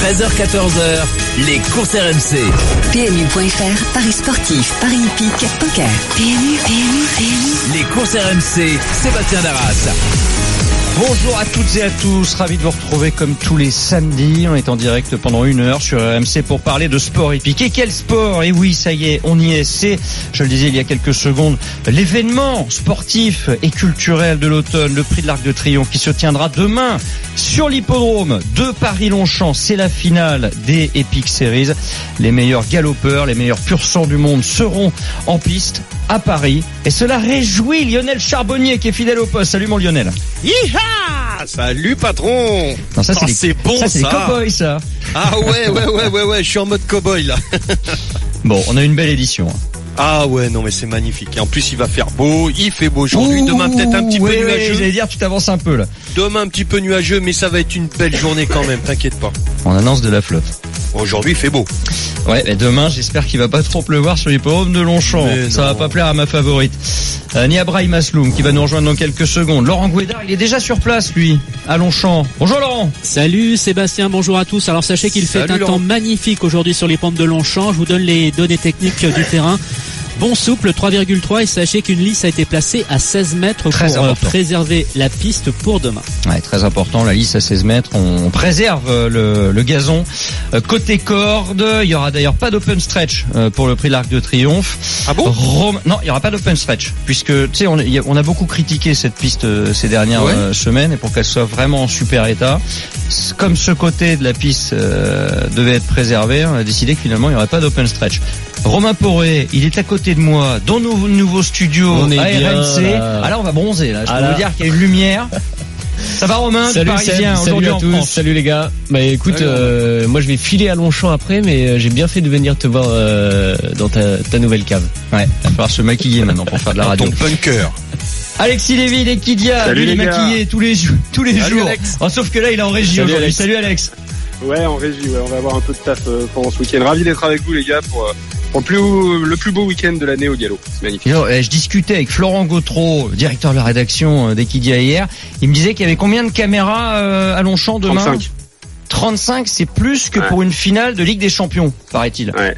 13h-14h, les courses RMC. PMU.fr, Paris sportif, Paris hippique, poker. PMU. Les courses RMC, Sébastien Darras. Bonjour à toutes et à tous, ravi de vous retrouver comme tous les samedis. On est en direct pendant 1 heure sur RMC pour parler de sport hippique. Et quel sport? Et oui, ça y est, on y est. C'est, je le disais il y a quelques secondes, l'événement sportif et culturel de l'automne, le prix de l'Arc de Triomphe qui se tiendra demain sur l'hippodrome de Paris-Longchamp. C'est la finale des Epic Series. Les meilleurs galopeurs, les meilleurs pur sang du monde seront en piste à Paris. Et cela réjouit Lionel Charbonnier qui est fidèle au poste. Salut mon Lionel. Hi-ha! Salut patron. Non, ça c'est bon ça. C'est les cow-boys ça. Ah ouais, je suis en mode cow-boy là. Bon, on a une belle édition. Ah ouais, non mais c'est magnifique. Et en plus il va faire beau, il fait beau aujourd'hui. Demain peut-être un petit peu nuageux. Oui, j'allais dire, tu t'avances un peu là. Demain un petit peu nuageux, mais ça va être une belle journée quand même, t'inquiète pas. On annonce de la flotte. Aujourd'hui il fait beau. Ouais, et demain j'espère qu'il va pas trop pleuvoir sur l'hippodrome de Longchamp. Ça va pas plaire à ma favorite. Ni à Brahim Asloum qui va nous rejoindre dans quelques secondes. Laurent Gouédard, il est déjà sur place lui, à Longchamp. Bonjour Laurent. Salut Sébastien, bonjour à tous. Alors sachez qu'il fait un temps magnifique aujourd'hui sur les pentes de Longchamp. Je vous donne les données techniques du terrain. Bon souple, 3,3 et sachez qu'une lisse a été placée à 16 mètres pour préserver la piste pour demain. Ouais, très important, la lisse à 16 mètres. On préserve le gazon. Côté corde, il y aura d'ailleurs pas d'open stretch pour le prix de l'Arc de Triomphe. Ah bon? Non, il y aura pas d'open stretch puisque tu sais on a beaucoup critiqué cette piste ces dernières semaines et pour qu'elle soit vraiment en super état. Comme ce côté de la piste devait être préservé, on a décidé que finalement il n'y aurait pas d'open stretch. Romain Poré, il est à côté de moi dans nos nouveaux studios à RMC. Ah là on va bronzer là, je peux vous dire qu'il y a une lumière. Ça va Romain, salut Parisien, salut à tous, France. Salut les gars. Bah écoute, moi je vais filer à Longchamp après, mais j'ai bien fait de venir te voir dans ta nouvelle cave. Ouais, il va falloir se maquiller maintenant pour faire de la radio. Ton bunker. Alexis Lévy, l'Equidia, lui il est maquillé tous les jours. Oh, sauf que là il est en régie aujourd'hui. Salut Alex. Ouais, en régie, on va avoir un peu de taf pendant ce week-end. Ravi d'être avec vous les gars pour le plus beau week-end de l'année au galop. C'est magnifique. Je discutais avec Florent Gautreau, directeur de la rédaction d'Equidia hier. Il me disait qu'il y avait combien de caméras à Longchamp demain? 35, c'est plus que pour une finale de Ligue des Champions, paraît-il. Ouais.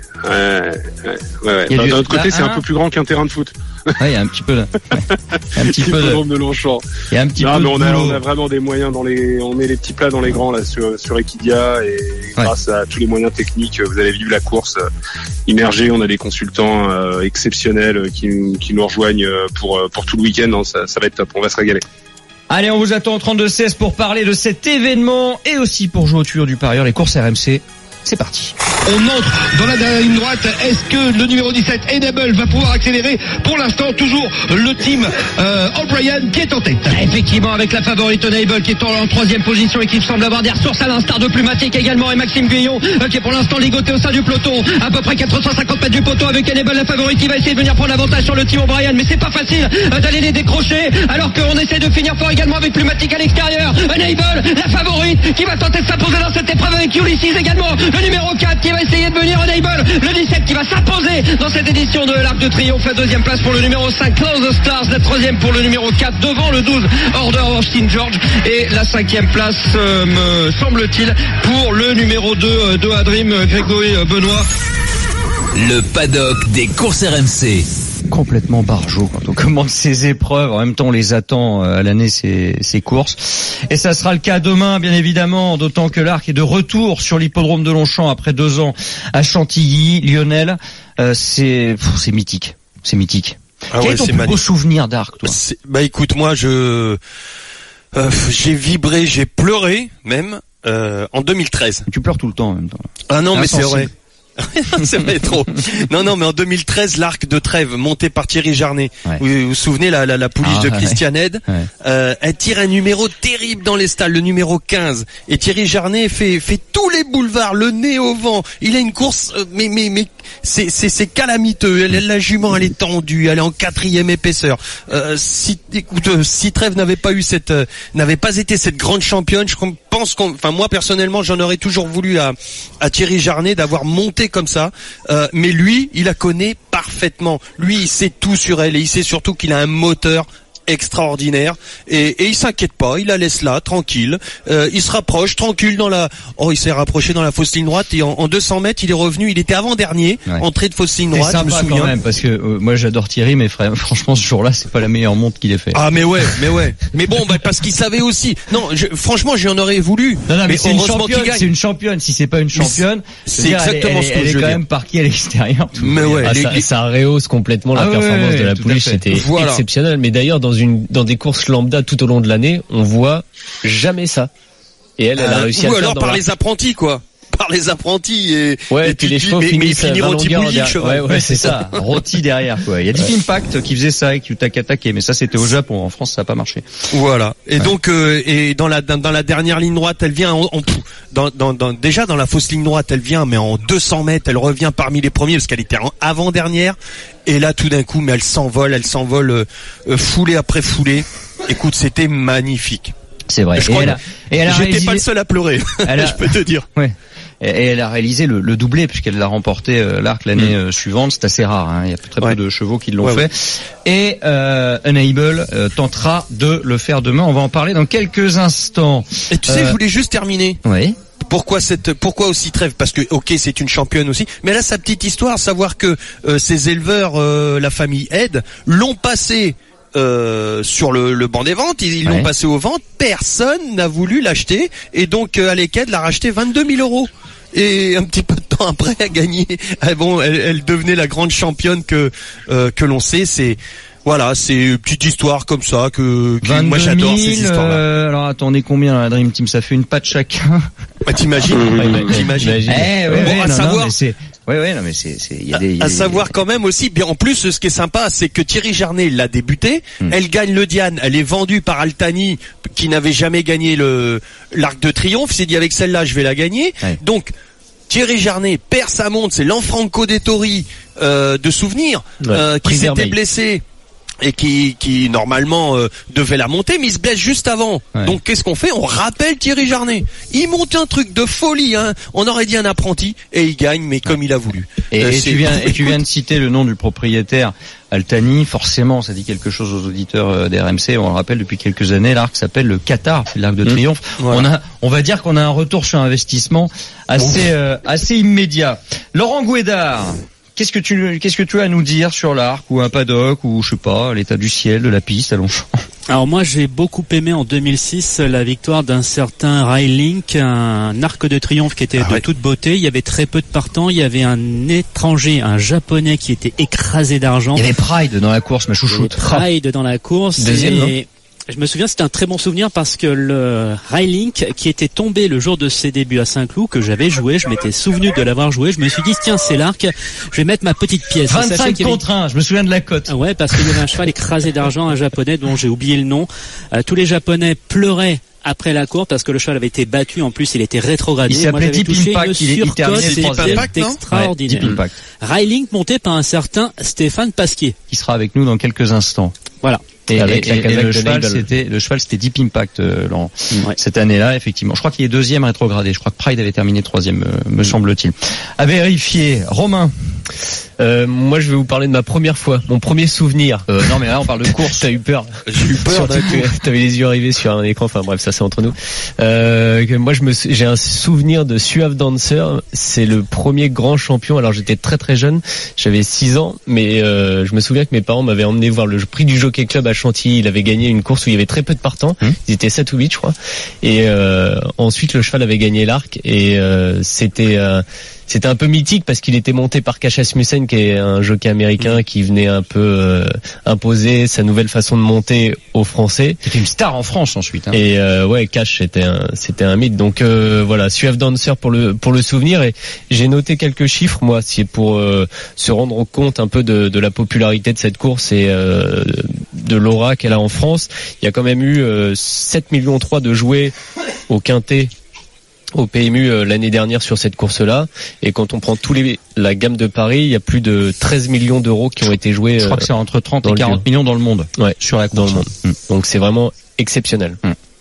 D'un autre côté, c'est un peu plus grand qu'un terrain de foot. Ouais, il y a un petit peu un petit peu de Longchamp. Il y a un petit peu mais on a vraiment des moyens on met les petits plats dans les grands là sur Equidia et grâce à tous les moyens techniques, vous allez vivre la course immergée. On a des consultants exceptionnels qui nous rejoignent pour tout le week-end. Non, ça va être top. On va se régaler. Allez, on vous attend au 32-16 pour parler de cet événement et aussi pour jouer au tuyau du parieur, les courses RMC. C'est parti. On entre dans la ligne droite. Est-ce que le numéro 17, Enable, va pouvoir accélérer? Pour l'instant, toujours le team O'Brien qui est en tête. Effectivement, avec la favorite Enable qui est en 3e position et qui semble avoir des ressources à l'instar de Plumatique également et Maxime Guyon qui est pour l'instant ligoté au sein du peloton. À peu près 450 mètres du poteau avec Enable, la favorite qui va essayer de venir prendre l'avantage sur le team O'Brien. Mais c'est pas facile d'aller les décrocher alors qu'on essaie de finir fort également avec Plumatique à l'extérieur. Enable, la favorite qui va tenter de s'imposer dans cette épreuve avec Ulysses également. Le numéro 4 qui va essayer de venir Enable. Le 17 qui va s'imposer dans cette édition de l'Arc de Triomphe. La 2e place pour le numéro 5 Close the Stars. La 3e pour le numéro 4 devant le 12 Order of St. George. Et la 5e place me semble-t-il pour le numéro 2 de Adrim Grégory Benoît. Le paddock des courses RMC. Complètement barjot quand on commence ces épreuves. En même temps, on les attend à l'année ces courses. Et ça sera le cas demain, bien évidemment, d'autant que l'Arc est de retour sur l'hippodrome de Longchamp après 2 ans à Chantilly. Lionel, c'est mythique. C'est mythique. Quel est ton plus beau souvenir d'Arc, toi? Bah écoute, moi j'ai vibré, j'ai pleuré même en 2013. Tu pleures tout le temps en même temps. Ah non, mais c'est vrai. C'est vrai trop. Non, mais en 2013, l'Arc de Trèves, monté par Thierry Jarnet. Ouais. Vous vous souvenez la pouliche de Christian Ed. Ouais. Elle tire un numéro terrible dans les stalles, le numéro 15. Et Thierry Jarnet fait tous les boulevards, le nez au vent. Il a une course, mais c'est calamiteux. La jument, elle est tendue, elle est en 4e épaisseur. Si Trèves n'avait pas été cette grande championne, je pense moi personnellement, j'en aurais toujours voulu à Thierry Jarnet d'avoir monté comme ça, mais lui, il la connaît parfaitement. Lui, il sait tout sur elle et il sait surtout qu'il a un moteur extraordinaire et il s'inquiète pas, il la laisse là tranquille, il se rapproche tranquille il s'est rapproché dans la fausse ligne droite et en 200 mètres il est revenu, il était avant-dernier, entrée de fausse ligne droite, je me souviens quand même, parce que moi j'adore Thierry, mais franchement ce jour-là c'est pas la meilleure monte qu'il ait fait. Ah mais ouais mais bon parce qu'il savait aussi, franchement j'en aurais voulu, mais c'est une championne, si c'est pas une championne c'est exactement ce que elle est quand même parquée à l'extérieur, mais ça rehausse complètement la performance de la pouliche, c'était exceptionnel. Mais d'ailleurs dans des courses lambda tout au long de l'année, on voit jamais ça. Et elle a réussi à le faire. Ou alors par les apprentis, quoi. Par les apprentis et puis les chevaux finissent ouais, c'est ça. Rôti derrière, quoi. Il y a Deep Impact qui faisait ça et qui attaqué, mais ça c'était au Japon. En France, ça n'a pas marché. Voilà. Et donc, et dans la dernière ligne droite, elle vient déjà dans la fausse ligne droite, elle vient, mais en 200 mètres, elle revient parmi les premiers parce qu'elle était en avant-dernière. Et là, tout d'un coup, mais elle s'envole, foulée après foulée. Écoute, c'était magnifique. C'est vrai. J'étais pas le seul à pleurer. Je peux te dire. Ouais. Et elle a réalisé le doublé puisqu'elle l'a remporté l'Arc l'année suivante. C'est assez rare. Hein. Il y a très peu de chevaux qui l'ont fait. Et Unable tentera de le faire demain. On va en parler dans quelques instants. Et tu sais, je voulais juste terminer. Oui. Pourquoi aussi trêve? Parce que c'est une championne aussi, mais elle a sa petite histoire, savoir que ces éleveurs, la famille Ed, l'ont passé sur le banc des ventes, ils l'ont passé aux ventes, personne n'a voulu l'acheter et donc Alec Ed l'a racheté 22 000 euros. Et un petit peu de temps après, elle a gagné. Elle devenait la grande championne que l'on sait. C'est une petite histoire comme ça que moi j'adore ces histoires-là. Alors attendez, combien la Dream Team, ça fait une patte chacun. Bah, t'imagines. À savoir quand même aussi, bien en plus, ce qui est sympa, c'est que Thierry Jarnet l'a débuté. Elle gagne le Diane, elle est vendue par Altani, qui n'avait jamais gagné l'Arc de Triomphe. Il s'est dit avec celle-là, je vais la gagner. Ouais. Donc Thierry Jarnet perd sa montre, c'est l'Enfranco Dettori de souvenir, qui s'était blessé. Et qui normalement devait la monter, mais il se blesse juste avant. Ouais. Donc qu'est-ce qu'on fait? On rappelle Thierry Jarnet. Il monte un truc de folie, hein. On aurait dit un apprenti, et il gagne, mais comme il a voulu. Et tu viens de citer le nom du propriétaire Altani. Forcément, ça dit quelque chose aux auditeurs d'RMC. On le rappelle, depuis quelques années, l'arc s'appelle le Qatar, c'est l'Arc de Triomphe. Voilà. On va dire qu'on a un retour sur investissement assez immédiat. Laurent Gouédard. Qu'est-ce que tu as à nous dire sur l'arc ou un paddock ou je sais pas, l'état du ciel, de la piste à Longchamp? Alors moi j'ai beaucoup aimé en 2006 la victoire d'un certain Railink, un Arc de Triomphe qui était de toute beauté. Il y avait très peu de partants, il y avait un étranger, un japonais qui était écrasé d'argent. Il y avait Pride dans la course, ma chouchoute. Pride dans la course. Deuxième, non? Je me souviens, c'était un très bon souvenir parce que le Railink qui était tombé le jour de ses débuts à Saint-Cloud, que j'avais joué, je m'étais souvenu de l'avoir joué, je me suis dit tiens c'est l'Arc, je vais mettre ma petite pièce. 25 contre 1, je me souviens de la cote. Ouais, parce qu'il y avait un cheval écrasé d'argent, un japonais dont j'ai oublié le nom. Tous les japonais pleuraient après la course parce que le cheval avait été battu, en plus il était rétrogradé. Il s'appelait Deep Impact, il terminait c'était extraordinaire. Ouais, Railink monté par un certain Stéphane Pasquier qui sera avec nous dans quelques instants. Voilà. Et le cheval c'était Deep Impact cette année-là, effectivement. Je crois qu'il est deuxième rétrogradé. Je crois que Pride avait terminé troisième, me semble-t-il. À vérifier. Romain. Moi, je vais vous parler de ma première fois, mon premier souvenir. Non, mais là, on parle de course. T'as eu peur. J'ai eu peur. T'avais les yeux rivés sur un écran. Enfin bref, ça c'est entre nous. Moi, j'ai un souvenir de Suave Dancer. C'est le premier grand champion. Alors, j'étais très très jeune. J'avais 6 ans, mais je me souviens que mes parents m'avaient emmené voir le prix du Jockey Club à Chantilly. Il avait gagné une course où il y avait très peu de partants. Ils étaient 7 ou 8, je crois. Et ensuite, le cheval avait gagné l'Arc. Et c'était un peu mythique parce qu'il était monté par Cash Asmussen, qui est un jockey américain qui venait un peu imposer sa nouvelle façon de monter aux Français. C'était une star en France ensuite. Hein. Et Cash c'était un mythe. Donc voilà, Suave Dancer pour le souvenir. Et j'ai noté quelques chiffres, moi, c'est pour se rendre compte un peu de la popularité de cette course et de l'aura qu'elle a en France. Il y a quand même eu 7,3 millions de jouets au Quintet, au PMU l'année dernière sur cette course-là, et quand on prend la gamme de Paris, il y a plus de 13 millions d'euros qui ont été joués. Je crois que c'est entre 30 et 40 millions dans le monde. Ouais, sur la course. Dans le monde. Donc c'est vraiment exceptionnel.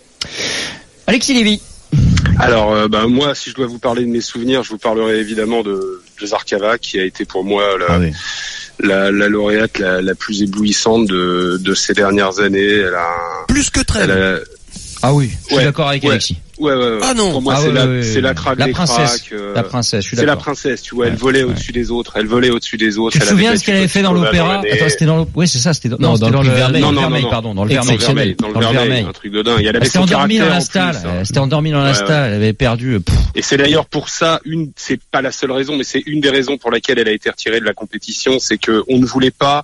Alexis Lévy. Alors moi, si je dois vous parler de mes souvenirs, je vous parlerai évidemment de Zarkava, qui a été pour moi la lauréate la plus éblouissante de ces dernières années. Elle a plus que Trèves. Ah oui, je suis d'accord avec Alexis. Ouais. Ah non. Pour moi, c'est la craque des cracks. La princesse, je suis d'accord. C'est la princesse, tu vois. Elle volait au-dessus des autres. Tu te souviens de ce qu'elle avait fait dans l'opéra? Attends, c'était dans oui, c'est ça, c'était dans le vermeil. Dans le vermeil, pardon, dans le vermeil. Dans le vermeil. Un truc de dingue. Elle s'était endormie dans la stalle. Elle s'était endormie dans la stalle. Elle avait perdu. Et c'est d'ailleurs pour ça c'est pas la seule raison, mais c'est une des raisons pour laquelle elle a été retirée de la compétition, c'est que on ne voulait pas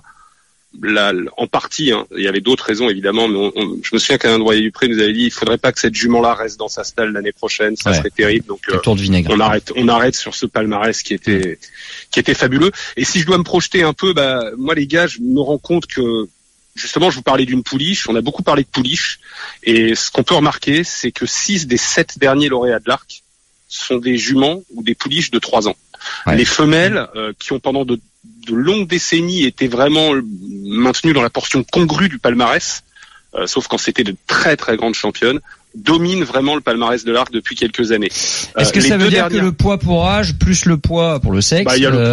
en partie, il y avait d'autres raisons évidemment, mais je me souviens qu'Alain Droyer-Dupré nous avait dit il faudrait pas que cette jument-là reste dans sa stalle l'année prochaine, ça serait terrible. Donc tour de vinaigre. On arrête sur ce palmarès qui était fabuleux. Et si je dois me projeter un peu, moi les gars, je me rends compte que justement, je vous parlais d'une pouliche, on a beaucoup parlé de pouliche, et ce qu'on peut remarquer, c'est que 6 des 7 derniers lauréats de l'Arc sont des juments ou des pouliches de 3 ans. Les femelles qui ont pendant de longues décennies été vraiment maintenues dans la portion congrue du palmarès, sauf quand c'était de très très grandes championnes, dominent vraiment le palmarès de l'Arc depuis quelques années. Est-ce que ça veut dire que le poids pour âge plus le poids pour le sexe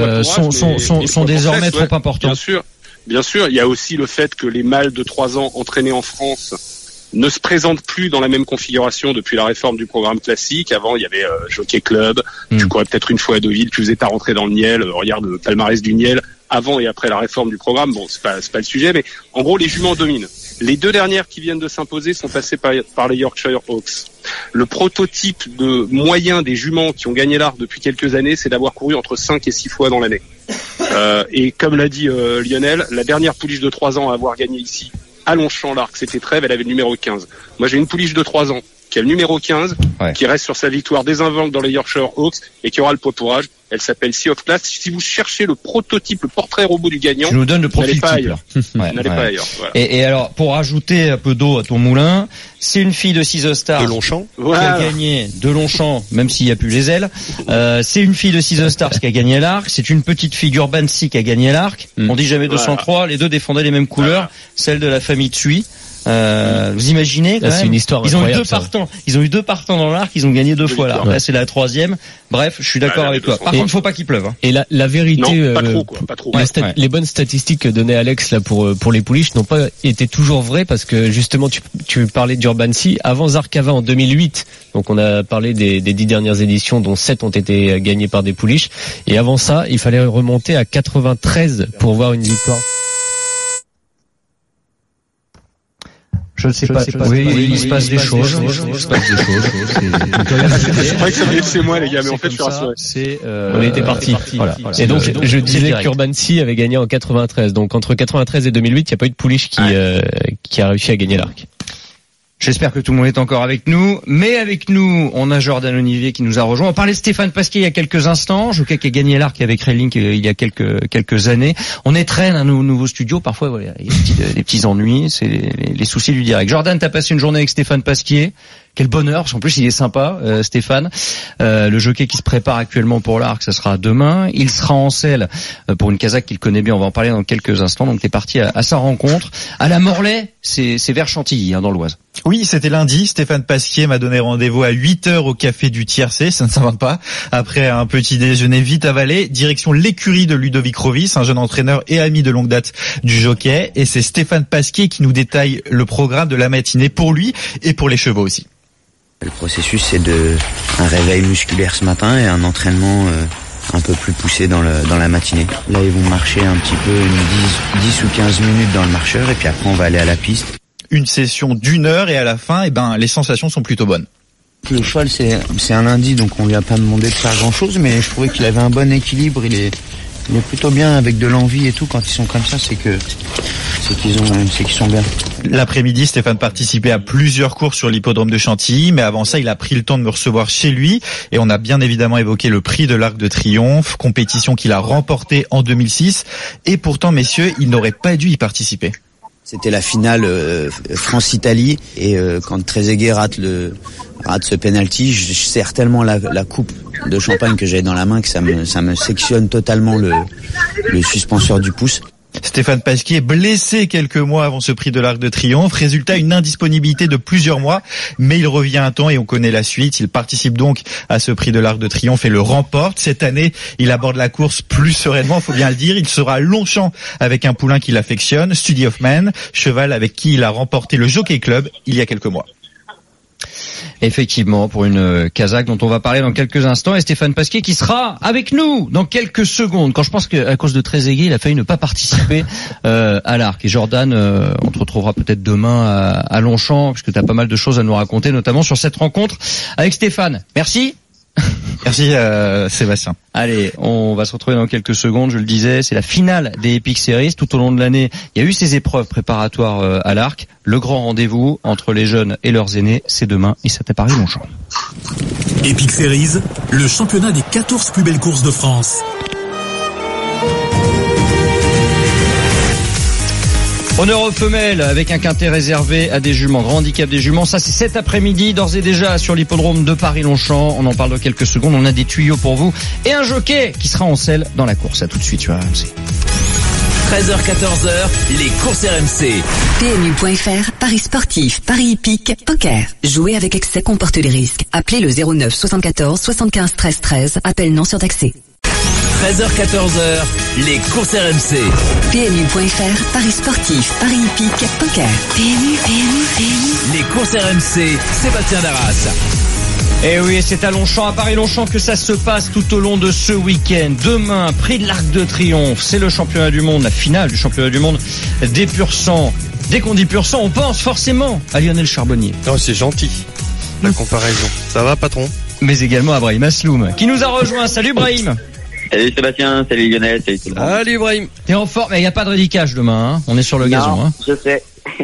sont désormais trop importants? Bien sûr, il y a aussi le fait que les mâles de 3 ans entraînés en France ne se présentent plus dans la même configuration depuis la réforme du programme classique. Avant, il y avait Jockey Club, tu courais peut-être une fois à Deauville, tu faisais ta rentrée dans le Niel, regarde le palmarès du Niel, avant et après la réforme du programme. Bon, c'est pas le sujet, mais en gros, les juments dominent. Les 2 dernières qui viennent de s'imposer sont passées par les Yorkshire Hawks. Le prototype de moyen des juments qui ont gagné l'Arc depuis quelques années, c'est d'avoir couru entre 5 et 6 fois dans l'année. Et comme l'a dit Lionel, la dernière pouliche de 3 ans à avoir gagné ici, à Longchamp, l'Arc, c'était Trèves, elle avait le numéro 15. Moi, j'ai une pouliche de 3 ans qui a le numéro 15, qui reste sur sa victoire désinvolante dans les Yorkshire Hawks et qui aura le poids pour âge. Elle s'appelle Sea of Class. Si vous cherchez le prototype, le portrait robot du gagnant, tu nous donnes le profil pas type. Ailleurs. N'allez pas ailleurs. Voilà. Et alors, pour rajouter un peu d'eau à ton moulin, c'est une fille de Sea of Stars de Longchamp qui a gagné de Longchamp, même s'il n'y a plus les ailes. C'est une fille de Sea of Stars qui a gagné l'Arc. C'est une petite fille d'Urban Sea qui a gagné l'Arc. On dit jamais 203. Les deux défendaient les mêmes couleurs, celle de la famille Tsui. Vous imaginez quand même, c'est une histoire ils ont eu 2 partants dans l'Arc, ils ont gagné 2 fois l'Arc. Là, c'est la 3e. Bref, je suis d'accord avec toi. Par contre, faut pas qu'il pleuve. Et la vérité, non, pas trop. Les bonnes statistiques que donnait Alex là pour les pouliches n'ont pas été toujours vraies parce que justement tu parlais d'Urban Sea avant Zarkava en 2008. Donc on a parlé des 10 dernières éditions dont 7 ont été gagnées par des pouliches et avant ça, il fallait remonter à 93 pour voir une victoire. Je ne sais pas. Oui, il se passe des choses. C'est vrai que ça c'est moi les gars, mais en fait je suis rassuré. On était parti. Voilà. Et donc je disais qu'Urban Sea avait gagné en 93. Donc entre 93 et 2008, il n'y a pas eu de pouliche qui a réussi à gagner l'Arc. J'espère que tout le monde est encore avec nous. Mais avec nous, on a Jordan Olivier qui nous a rejoint. On parlait de Stéphane Pasquier il y a quelques instants. Jockey qui a gagné l'Arc avec Railink il y a quelques années. On étraîne un nouveau studio. Parfois, voilà, il y a des petits ennuis. C'est les soucis du direct. Jordan, t'as passé une journée avec Stéphane Pasquier. Quel bonheur, parce qu'en plus il est sympa, Stéphane. Le jockey qui se prépare actuellement pour l'Arc, ça sera demain. Il sera en selle pour une casaque qu'il connaît bien. On va en parler dans quelques instants. Donc t'es parti à sa rencontre. À la Morlaix, c'est vers Chantilly, dans l'Oise. Oui, c'était lundi. Stéphane Pasquier m'a donné rendez-vous à 8h au café du Tiercé. Ça ne s'invente pas. Après un petit déjeuner vite avalé, direction l'écurie de Ludovic Rovis, un jeune entraîneur et ami de longue date du jockey. Et c'est Stéphane Pasquier qui nous détaille le programme de la matinée pour lui et pour les chevaux aussi. Le processus, c'est un réveil musculaire ce matin et un entraînement un peu plus poussé dans la matinée. Là, ils vont marcher un petit peu 10 ou 15 minutes dans le marcheur et puis après, on va aller à la piste. Une session d'1 heure et à la fin, les sensations sont plutôt bonnes. Le cheval, c'est un lundi, donc on lui a pas demandé de faire grand-chose, mais je trouvais qu'il avait un bon équilibre. Il est plutôt bien avec de l'envie et tout. Quand ils sont comme ça, c'est qu'ils sont bien. L'après-midi, Stéphane participait à plusieurs courses sur l'hippodrome de Chantilly, mais avant ça, il a pris le temps de me recevoir chez lui et on a bien évidemment évoqué le prix de l'Arc de Triomphe, compétition qu'il a remportée en 2006 et pourtant, messieurs, il n'aurait pas dû y participer. C'était la finale France-Italie et quand Trezeguet rate ce penalty, je serre tellement la coupe de champagne que j'avais dans la main que ça me sectionne totalement le suspenseur du pouce. Stéphane Pasquier, blessé quelques mois avant ce prix de l'Arc de Triomphe. Résultat, une indisponibilité de plusieurs mois, mais il revient à temps et on connaît la suite. Il participe donc à ce prix de l'Arc de Triomphe et le remporte. Cette année, il aborde la course plus sereinement, faut bien le dire. Il sera à Longchamp avec un poulain qu'il affectionne, Study of Man, cheval avec qui il a remporté le Jockey Club il y a quelques mois. Effectivement, pour une Kazakh dont on va parler dans quelques instants, et Stéphane Pasquier qui sera avec nous dans quelques secondes. Quand je pense qu'à cause de Trezeguet, il a failli ne pas participer à l'Arc. Et Jordan, on te retrouvera peut-être demain à Longchamp, puisque tu as pas mal de choses à nous raconter, notamment sur cette rencontre avec Stéphane. Merci. Merci Sébastien. Allez, on va se retrouver dans quelques secondes, je le disais, c'est la finale des Epic Series. Tout au long de l'année, il y a eu ces épreuves préparatoires à l'Arc. Le grand rendez-vous entre les jeunes et leurs aînés, c'est demain et c'est à Paris-Longchamp. Epic Series, le championnat des 14 plus belles courses de France. Honneur aux femelles avec un quintet réservé à des juments, grand handicap des juments. Ça, c'est cet après-midi, d'ores et déjà sur l'hippodrome de Paris-Longchamp. On en parle dans quelques secondes. On a des tuyaux pour vous et un jockey qui sera en selle dans la course. À tout de suite sur RMC. 13h-14h, les courses RMC. PMU.fr, paris sportif, paris hippique, poker. Jouer avec excès comporte des risques. Appelez le 09 74 75 13 13. Appel non surtaxé. 13h-14h, les courses RMC. PMU.fr, paris sportif, paris hippique, poker. PMU. Les courses RMC, Sébastien Darras. Et oui, c'est à Longchamp, à Paris-Longchamp que ça se passe tout au long de ce week-end. Demain, prix de l'Arc de Triomphe, c'est le championnat du monde, la finale du championnat du monde des pur sang. Dès qu'on dit pur sang, on pense forcément à Lionel Charbonnier. Non, c'est gentil, la comparaison. Ça va, patron? Mais également à Brahim Asloum, qui nous a rejoint. Salut Brahim. Salut Sébastien, salut Lionel, salut tout le monde. Salut Brahim. T'es en forme, mais il n'y a pas de rédicage demain, hein. On est sur le gazon. Hein. Je sais.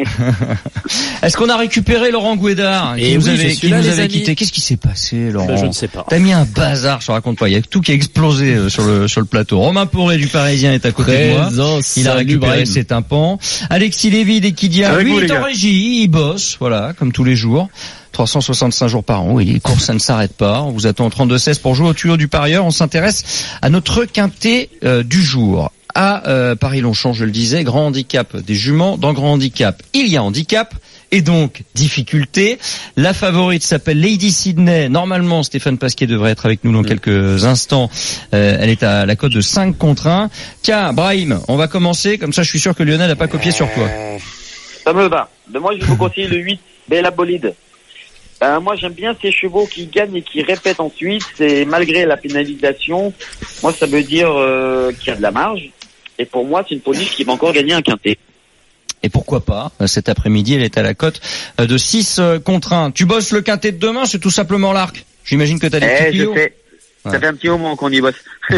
Est-ce qu'on a récupéré Laurent Gouédard qui nous avait quitté? Qu'est-ce qui s'est passé, Laurent? Je ne sais pas. T'as mis un bazar, je raconte pas. Il y a tout qui a explosé sur le plateau. Romain Pourret du Parisien est à côté de moi. Il a récupéré ses tympans. Alexis Lévy d'Equidia, lui, il est en régie, il bosse, voilà, comme tous les jours. 365 jours par an. Oui, les courses, ça ne s'arrête pas. On vous attend au 32-16 pour jouer au tuyau du parieur. On s'intéresse à notre quintet du jour. À Paris-Longchamp, je le disais, grand handicap des juments. Dans grand handicap, il y a handicap et donc difficulté. La favorite s'appelle Lady Sydney. Normalement, Stéphane Pasquier devrait être avec nous dans quelques instants. Elle est à la cote de 5-1. Tiens, Brahim, on va commencer. Comme ça, je suis sûr que Lionel n'a pas copié sur toi. Ça me va. Moi, je vous conseille le 8, Bella Bolide. Moi, j'aime bien ces chevaux qui gagnent et qui répètent ensuite. C'est malgré la pénalisation. Moi, ça veut dire qu'il y a de la marge. Et pour moi, c'est une police qui va encore gagner un quintet. Et pourquoi pas? Cet après-midi, elle est à la cote de 6-1. Tu bosses le quintet de demain, c'est tout simplement l'Arc. J'imagine que t'as des petits tuyaux. Je sais. Ouais. Ça fait un petit moment qu'on y bosse.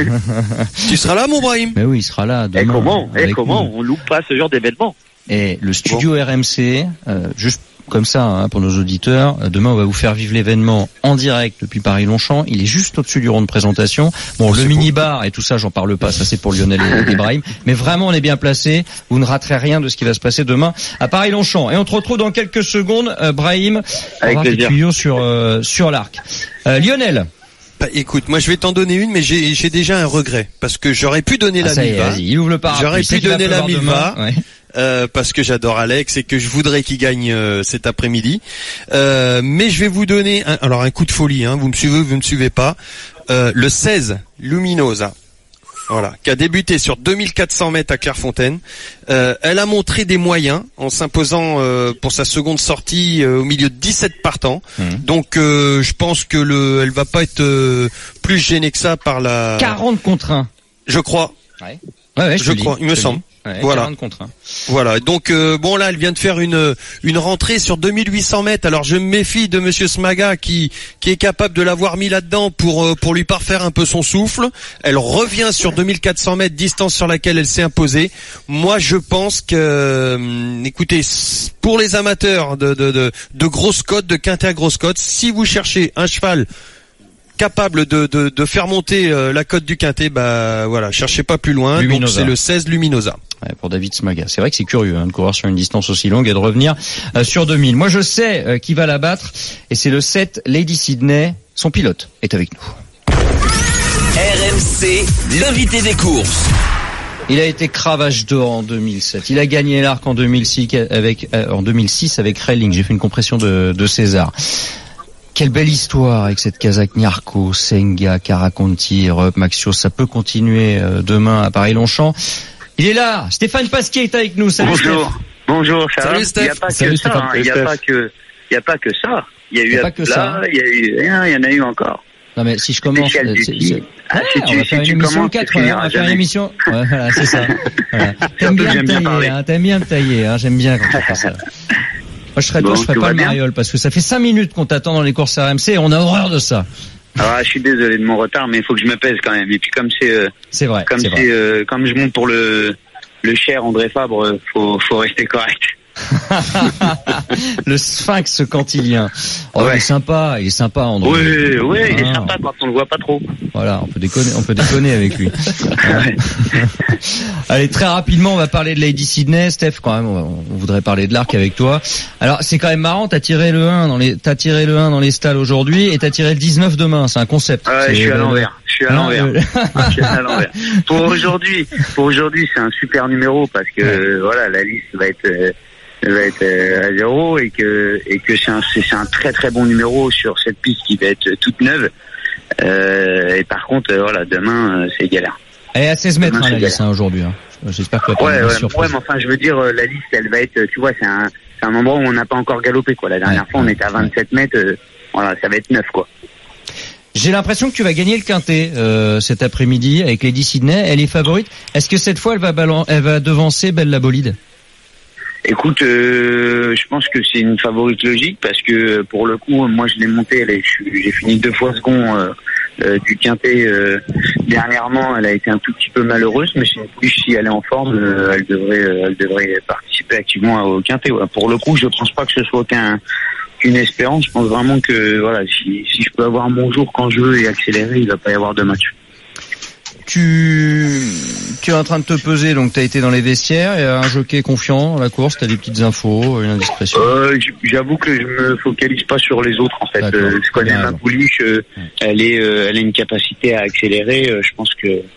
Tu seras là, mon Brahim? Mais oui, il sera là demain. Et comment on loupe pas ce genre d'événement? Et le studio RMC, juste comme ça, hein, pour nos auditeurs, demain on va vous faire vivre l'événement en direct depuis Paris-Longchamp. Il est juste au-dessus du rond de présentation. Bon, le mini-bar et tout ça, j'en parle pas, ça c'est pour Lionel et Brahim. Mais vraiment, on est bien placé. Vous ne raterez rien de ce qui va se passer demain à Paris-Longchamp. Et on te retrouve dans quelques secondes, Brahim, pour des tuyaux sur l'Arc. Lionel. Bah, écoute, moi je vais t'en donner une, mais j'ai déjà un regret parce que j'aurais pu donner la Milva. Il ouvre le parapluie. J'aurais pu donner la Milva. Parce que j'adore Alex et que je voudrais qu'il gagne cet après-midi. Mais je vais vous donner un coup de folie. Hein, vous me suivez pas. Le 16, Luminosa. Voilà, qui a débuté sur 2400 mètres à Clairefontaine. Elle a montré des moyens en s'imposant pour sa seconde sortie au milieu de 17 partants. Donc je pense que elle va pas être plus gênée que ça par la 40-1. Je crois. Ouais, je crois, il me semble. Ouais, voilà. 40-1. Voilà. Donc bon là, elle vient de faire une rentrée sur 2800 mètres. Alors je me méfie de Monsieur Smaga qui est capable de l'avoir mis là-dedans pour lui parfaire un peu son souffle. Elle revient sur 2400 mètres, distance sur laquelle elle s'est imposée. Moi, je pense que, écoutez, pour les amateurs de grosses cotes, de quintet à grosses cotes, si vous cherchez un cheval capable de faire monter la cote du quintet, bah voilà, cherchez pas plus loin. Luminosa. Donc c'est le 16 Luminosa. Ouais, pour David Smaga. C'est vrai que c'est curieux de courir sur une distance aussi longue et de revenir sur 2000. Moi je sais qui va la battre et c'est le 7 Lady Sydney. Son pilote est avec nous. RMC, l'invité des courses. Il a été cravache d'or en 2007. Il a gagné l'Arc en 2006 avec Relling. J'ai fait une compression de César. Quelle belle histoire avec cette casaque Nyarko, Senga, Caraconti, Rupp, Maxios. Ça peut continuer demain à Paris-Longchamp. Il est là. Stéphane Pasquier est avec nous. Salut. Bonjour. Steph. Bonjour. Ça Salut va. Steph. Il n'y a pas Salut que Stéphane. ça. Il n'y a pas que ça. Il y a eu Abdullah, il y a eu rien. Il y en a eu encore. Non mais si je commence, on va faire une émission 4 heures, on va faire une émission. Ouais, voilà, c'est ça. Voilà. T'aimes bien me tailler, hein, j'aime bien quand tu fais ça. Moi je serais toi, je ferais pas le mariole parce que ça fait 5 minutes qu'on t'attend dans les courses RMC et on a horreur de ça. Alors, je suis désolé de mon retard, mais il faut que je me pèse quand même. Et puis comme c'est vrai, comme comme je monte pour le cher André Fabre, faut rester correct. Le sphinx cantilien. Oh, ouais. Il est sympa André. Oui, il est sympa quand on le voit pas trop. Voilà, on peut déconner avec lui. Allez, très rapidement, on va parler de Lady Sydney. Steph, quand même, on voudrait parler de l'Arc avec toi. Alors, c'est quand même marrant, t'as tiré le 1 dans les stalles aujourd'hui et t'as tiré le 19 demain. C'est un concept. Ouais, je suis à l'envers. Je suis à l'envers. Pour aujourd'hui, c'est un super numéro parce que voilà, la liste va être à 0 et que c'est un très très bon numéro sur cette piste qui va être toute neuve. Et par contre, voilà, demain c'est galère. Elle est à 16 mètres la liste aujourd'hui. Hein. J'espère que tu vas pas surprise. Ouais, mais enfin, je veux dire, la liste, elle va être, tu vois, c'est un endroit où on n'a pas encore galopé, quoi. La dernière fois, on était à 27 mètres. Voilà, ça va être neuf, quoi. J'ai l'impression que tu vas gagner le quintet cet après-midi avec Lady Sydney. Elle est favorite. Est-ce que cette fois, elle va devancer Belle la Bolide? Écoute, je pense que c'est une favorite logique parce que pour le coup, moi je l'ai montée, j'ai fini 2 fois second du quintet dernièrement. Elle a été un tout petit peu malheureuse, mais si elle est en forme, elle devrait participer activement au quintet. Ouais. Pour le coup, je pense pas que ce soit qu'une espérance. Je pense vraiment que voilà, si je peux avoir mon jour quand je veux et accélérer, il va pas y avoir de match. Tu es en train de te peser, donc tu as été dans les vestiaires, il y a un jockey confiant dans la course, tu as des petites infos, une indiscrétion. J'avoue que je me focalise pas sur les autres en fait. Je connais ma pouliche, elle a une capacité à accélérer, je pense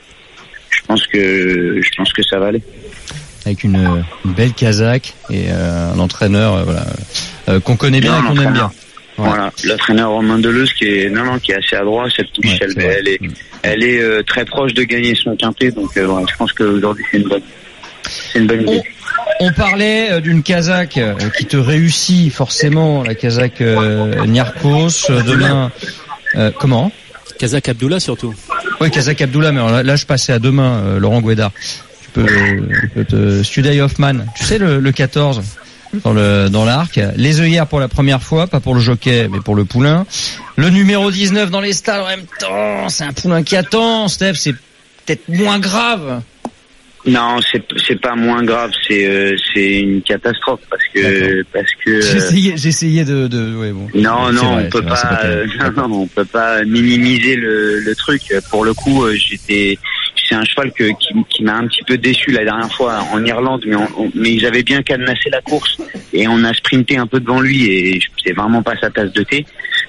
que ça va aller. Avec une belle casaque et un entraîneur qu'on connaît bien et qu'on aime bien. Voilà, l'entraîneur Romain Deleuze qui est assez adroit. Cette pouliche, elle est très proche de gagner son quintet, donc je pense qu'aujourd'hui c'est une bonne idée. On parlait d'une casaque qui te réussit forcément, la casaque Nyarkos. Demain, comment? Casaque Abdullah surtout. Oui, casaque Abdullah, mais là je passais à demain, Laurent Guédard. Tu peux Studay Hoffman. Tu sais le 14. Dans l'Arc, les œillères pour la première fois, pas pour le jockey mais pour le poulain. Le numéro 19 dans les stalles en même temps, c'est un poulain qui attend. Steph, c'est peut-être moins grave. Non, c'est pas moins grave, c'est une catastrophe parce que j'essayais de ouais, bon. Non, on peut pas minimiser le truc. Pour le coup, c'est un cheval qui m'a un petit peu déçu la dernière fois en Irlande, mais ils avaient bien cadenassé la course et on a sprinté un peu devant lui et c'est vraiment pas sa tasse de thé.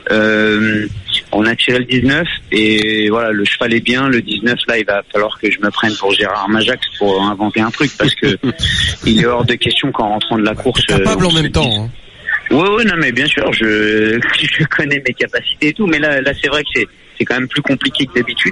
On a tiré le 19 et voilà, le cheval est bien. Le 19 là, il va falloir que je me prenne pour Gérard Majax pour inventer un truc parce que il est hors de question qu'en rentrant de la course. Capable en même temps. Hein. Oui, non, mais bien sûr, je connais mes capacités et tout, mais là c'est vrai que c'est quand même plus compliqué que d'habitude.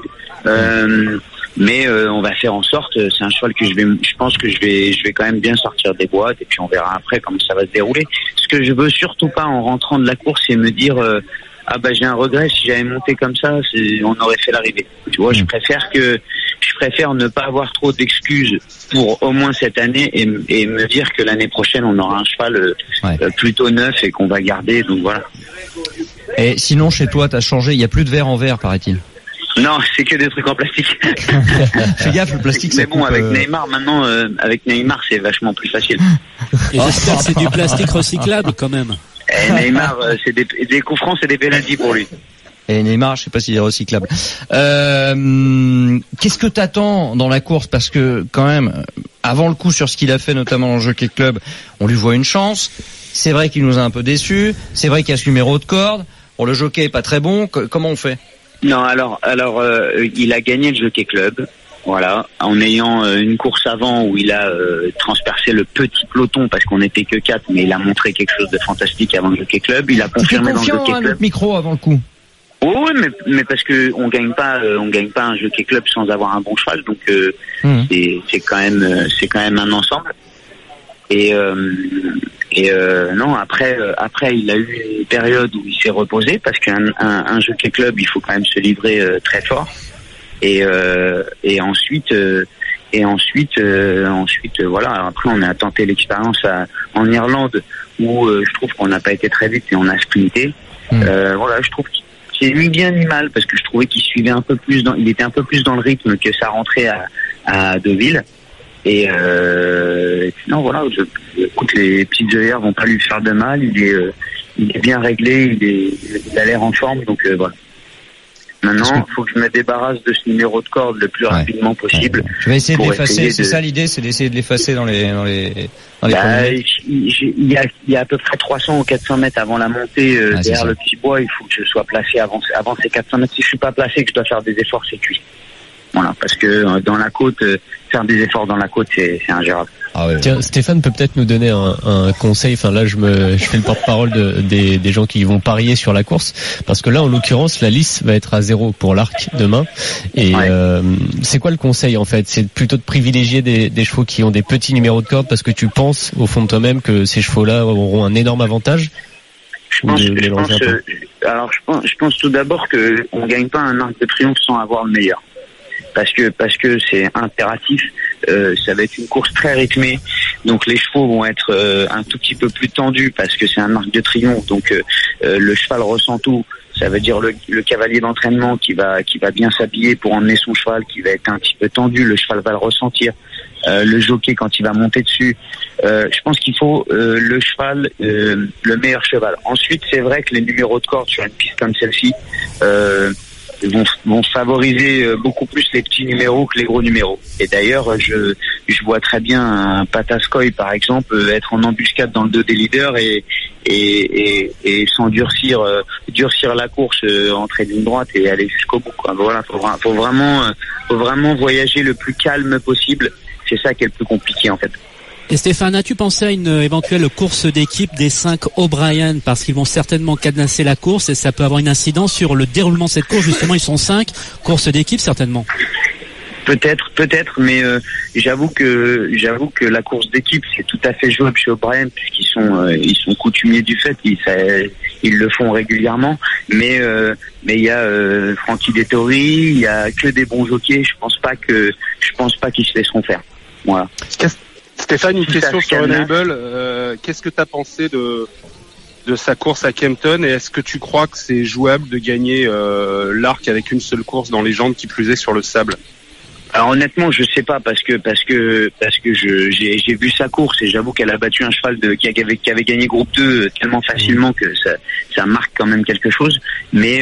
Mais on va faire en sorte. C'est un cheval que je pense que je vais quand même bien sortir des boîtes et puis on verra après comment ça va se dérouler. Ce que je veux surtout pas en rentrant de la course, c'est me dire j'ai un regret, si j'avais monté comme ça, on aurait fait l'arrivée. Tu vois, je préfère ne pas avoir trop d'excuses pour au moins cette année et me dire que l'année prochaine on aura un cheval plutôt neuf et qu'on va garder. Donc voilà. Et sinon chez toi t'as changé, il y a plus de verre en verre paraît-il. Non, c'est que des trucs en plastique. Fais gaffe, le plastique, c'est bon. Avec Neymar, maintenant, c'est vachement plus facile. Et j'espère que c'est du plastique recyclable, quand même. Et Neymar, c'est des coups francs, c'est des pénaltys pour lui. Et Neymar, je sais pas s'il est recyclable. Qu'est-ce que t'attends dans la course? Parce que, quand même, avant le coup sur ce qu'il a fait, notamment dans le Jockey Club, on lui voit une chance. C'est vrai qu'il nous a un peu déçus. C'est vrai qu'il y a ce numéro de corde. Bon, le jockey est pas très bon. Comment on fait? Non, alors, il a gagné le Jockey Club. Voilà, en ayant une course avant où il a transpercé le petit peloton parce qu'on n'était que 4, mais il a montré quelque chose de fantastique avant le Jockey Club. Il a confirmé dans le Jockey Club. Notre micro avant le coup. Oh, oui, mais parce que on gagne pas un Jockey Club sans avoir un bon cheval, donc c'est quand même un ensemble. Et non, après il a eu une période où il s'est reposé parce qu'un Jockey Club, il faut quand même se livrer très fort. Et ensuite voilà. Après, on a tenté l'expérience en Irlande où je trouve qu'on n'a pas été très vite et on a sprinté. Voilà, je trouve que c'est ni bien ni mal parce que je trouvais qu'il suivait il était un peu plus dans le rythme que sa rentrée à Deauville. Et non, voilà, écoute, les petites œillères vont pas lui faire de mal. Il est bien réglé, il a l'air en forme, donc voilà. Maintenant, il faut que je me débarrasse de ce numéro de corde le plus rapidement possible. Je vais essayer de l'effacer, c'est ça l'idée, c'est d'essayer de l'effacer dans les premiers. Il y a à peu près 300 ou 400 mètres avant la montée derrière le petit bois, il faut que je sois placé avant ces 400 mètres. Si je suis pas placé, que je dois faire des efforts, c'est cuit. Voilà, parce que dans la côte, faire des efforts dans la côte, c'est ingérable. Ah ouais. Tiens, Stéphane peut peut-être nous donner un conseil. Enfin là, je fais le porte-parole des gens qui vont parier sur la course, parce que là, en l'occurrence, la lice va être à 0 pour l'Arc demain. Et c'est quoi le conseil en fait? C'est plutôt de privilégier des chevaux qui ont des petits numéros de corde, parce que tu penses au fond de toi-même que ces chevaux-là auront un énorme avantage. Je pense tout d'abord que on gagne pas un Arc de Triomphe sans avoir le meilleur. Parce que c'est impératif, ça va être une course très rythmée, donc les chevaux vont être un tout petit peu plus tendus parce que c'est un Arc de Triomphe, donc le cheval ressent tout. Ça veut dire le cavalier d'entraînement qui va bien s'habiller pour emmener son cheval, qui va être un petit peu tendu, le cheval va le ressentir. Le jockey quand il va monter dessus. Je pense qu'il faut le cheval, le meilleur cheval. Ensuite, c'est vrai que les numéros de corde sur une piste comme celle-ci vont favoriser beaucoup plus les petits numéros que les gros numéros. Et d'ailleurs, je vois très bien un Pataskoy, par exemple, être en embuscade dans le dos des leaders et sans durcir la course, entrer d'une droite et aller jusqu'au bout, quoi. Voilà, faut vraiment voyager le plus calme possible. C'est ça qui est le plus compliqué, en fait. Et Stéphane, as-tu pensé à une éventuelle course d'équipe des 5 O'Brien, parce qu'ils vont certainement cadenasser la course et ça peut avoir une incidence sur le déroulement de cette course. Justement, ils sont 5, course d'équipe certainement. Peut-être, mais j'avoue que la course d'équipe c'est tout à fait jouable chez O'Brien puisqu'ils sont coutumiers du fait, ils le font régulièrement. Mais il y a Frankie Dettori, il y a que des bons jockeys. Je pense pas qu'ils se laisseront faire. Voilà. Stéphane, une question sur Enable. Qu'est-ce que tu as pensé de sa course à Kempton et est-ce que tu crois que c'est jouable de gagner l'Arc avec une seule course dans les jambes qui plus est sur le sable? Alors honnêtement, je sais pas parce que j'ai vu sa course et j'avoue qu'elle a battu un cheval qui avait gagné groupe 2 tellement facilement que ça marque quand même quelque chose. Mais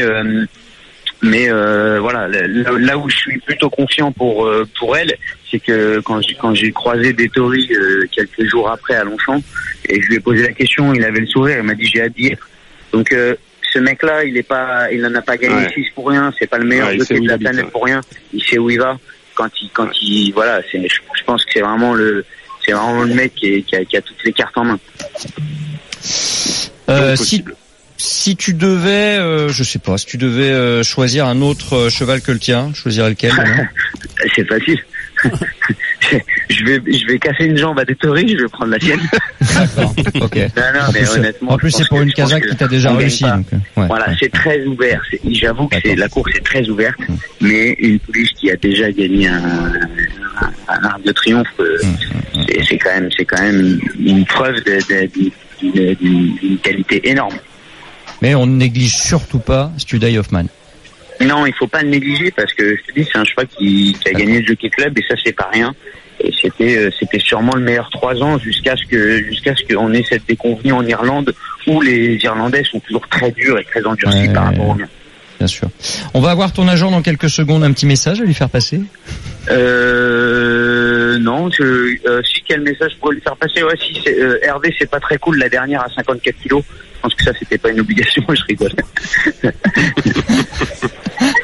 voilà, là où je suis plutôt confiant pour elle, c'est que quand j'ai croisé Dettori quelques jours après à Longchamp et je lui ai posé la question, il avait le sourire, il m'a dit j'ai hâte d'y être. Donc ce mec-là, il n'en a pas gagné 6 pour rien, c'est pas le meilleur jockey de la planète pour rien. Il sait où il va. Quand il voilà, je pense que c'est vraiment le mec qui a toutes les cartes en main. Si tu devais, je sais pas, si tu devais choisir un autre cheval que le tien, choisirais lequel? C'est facile. Je vais casser une jambe à Dettori, je vais prendre la tienne. D'accord. Ok. Non, mais honnêtement. En plus, c'est pour une Kazakh qui t'a déjà réussi. Donc, voilà, c'est très ouvert. J'avoue que la course est très ouverte, mais une pouliche qui a déjà gagné un Arc de Triomphe, c'est quand même une preuve d'une qualité énorme. Mais on ne néglige surtout pas Studai Hoffman. Non, il faut pas le négliger parce que je te dis, c'est un cheval qui a gagné le Jockey Club et ça c'est pas rien. Et c'était sûrement le meilleur 3 ans jusqu'à ce qu'on ait cette déconvenue en Irlande où les Irlandais sont toujours très durs et très endurcis par rapport aux miens. Bien sûr. On va avoir ton agent dans quelques secondes, un petit message à lui faire passer. Non, si quel message je pourrais lui faire passer? Ouais, si Hervé, c'est pas très cool la dernière à 54 kilos. Je pense que ça c'était pas une obligation, je rigole.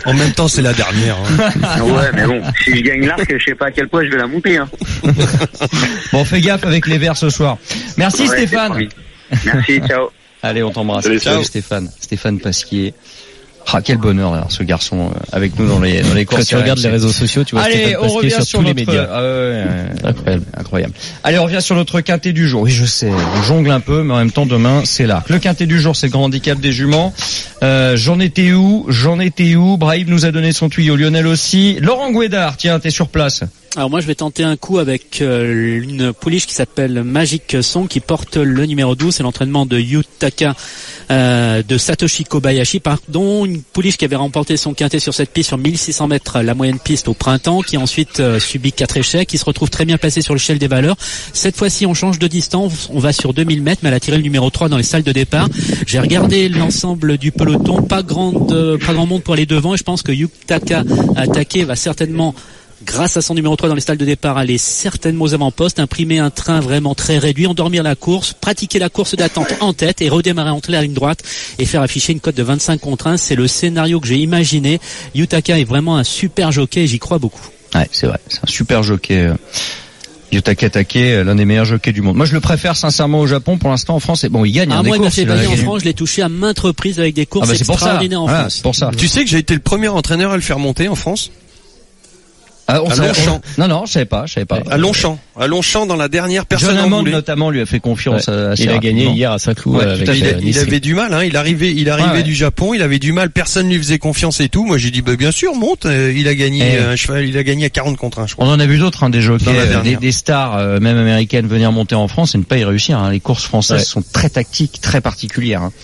En même temps, c'est la dernière. Hein. Ouais, mais bon, si je gagne l'arc, je sais pas à quel point je vais la monter. Hein. Bon, fais gaffe avec les verts ce soir. Merci ouais, Stéphane. Merci, ciao. Allez, on t'embrasse. Salut Stéphane. Stéphane Pasquier. Ah, quel bonheur d'avoir ce garçon avec nous dans les courses. Quand tu regardes les réseaux sociaux, tu vois Stéphane Pasquier sur tous les médias. Incroyable. Allez, on revient sur notre quintet du jour. Oui, je sais, on jongle un peu, mais en même temps, demain, c'est l'arc. Le quintet du jour, c'est le grand handicap des juments. J'en étais où? Brahim nous a donné son tuyau, Lionel aussi. Laurent Guédard, tiens, t'es sur place. Alors moi je vais tenter un coup avec une pouliche qui s'appelle Magic Song qui porte le numéro 12, c'est l'entraînement de Yutaka de Satoshi Kobayashi, pardon, une pouliche qui avait remporté son quintet sur cette piste sur 1600 mètres, la moyenne piste au printemps, qui a ensuite subi 4 échecs, qui se retrouve très bien placée sur l'échelle des valeurs. Cette fois-ci on change de distance, on va sur 2000 mètres, mais elle a tiré le numéro 3 dans les salles de départ. J'ai regardé l'ensemble du peloton, pas grand monde pour aller devant, et je pense que Yutaka Take va certainement, grâce à son numéro 3 dans les stalles de départ, aller certainement aux avant-postes, imprimer un train vraiment très réduit, endormir la course, pratiquer la course d'attente en tête et redémarrer entre la ligne droite et faire afficher une cote de 25 contre 1. C'est le scénario que j'ai imaginé. Yutaka est vraiment un super jockey et j'y crois beaucoup. Ouais, c'est vrai, c'est un super jockey. Yutaka Take, l'un des meilleurs jockeys du monde. Moi, je le préfère sincèrement au Japon. Pour l'instant, en France, bon, il gagne. Moi, il m'a fait gagner en France. Je l'ai touché à maintes reprises avec des courses extraordinaires en France. C'est pour ça. Tu sais que j'ai été le premier entraîneur à le faire monter en France. À Longchamp. Non, je savais pas. À Longchamp, dans la dernière, personne John n'en Hammond, notamment, lui a fait confiance. Il a gagné hier à Saint-Cloud. Il avait du mal, hein. Il arrivait du Japon, il avait du mal, personne lui faisait confiance et tout. Moi, j'ai dit, bien sûr, monte. Il a gagné un cheval, il a gagné à 40 contre 1, je crois. On en a vu d'autres, hein, des jockeys, des stars, même américaines, venir monter en France et ne pas y réussir, hein. Les courses françaises sont très tactiques, très particulières, hein.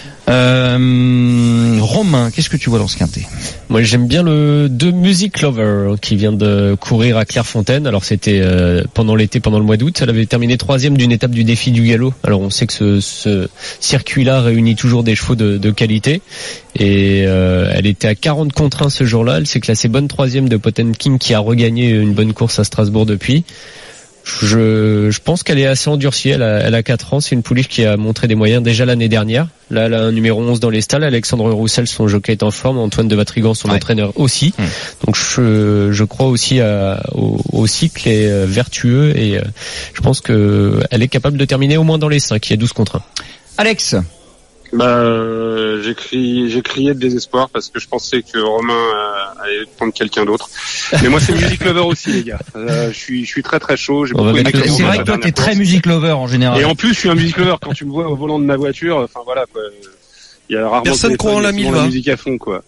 Romain, qu'est-ce que tu vois dans ce quintet? Moi, j'aime bien le 2 Music Lover qui vient de courir à Clairefontaine. Alors c'était pendant l'été, pendant le mois d'août. Elle avait terminé 3e d'une étape du défi du galop. Alors on sait que ce circuit-là réunit toujours des chevaux de qualité. Et elle était à 40 contre 1 ce jour-là. Elle s'est classée bonne 3e de Potenkin qui a regagné une bonne course à Strasbourg depuis. Je pense qu'elle est assez endurcie. Elle a 4 ans. C'est une pouliche qui a montré des moyens déjà l'année dernière. Là, elle a un numéro 11 dans les stalles. Alexandre Roussel, son jockey, est en forme. Antoine de Vatrigan, son entraîneur aussi. Donc, je crois aussi au cycle est vertueux et je pense que elle est capable de terminer au moins dans les 5. Il y a 12 contre 1. Alex. J'ai crié de désespoir parce que je pensais que Romain allait prendre quelqu'un d'autre. Mais moi, c'est Music Lover aussi, les gars. Je suis très très chaud. J'ai beaucoup aimé. C'est vrai que toi, t'es très Music Lover en général. Et en plus, je suis un Music Lover. Quand tu me vois au volant de ma voiture, enfin voilà quoi. Il y a rarement personne croit en la Milva. La musique à fond quoi.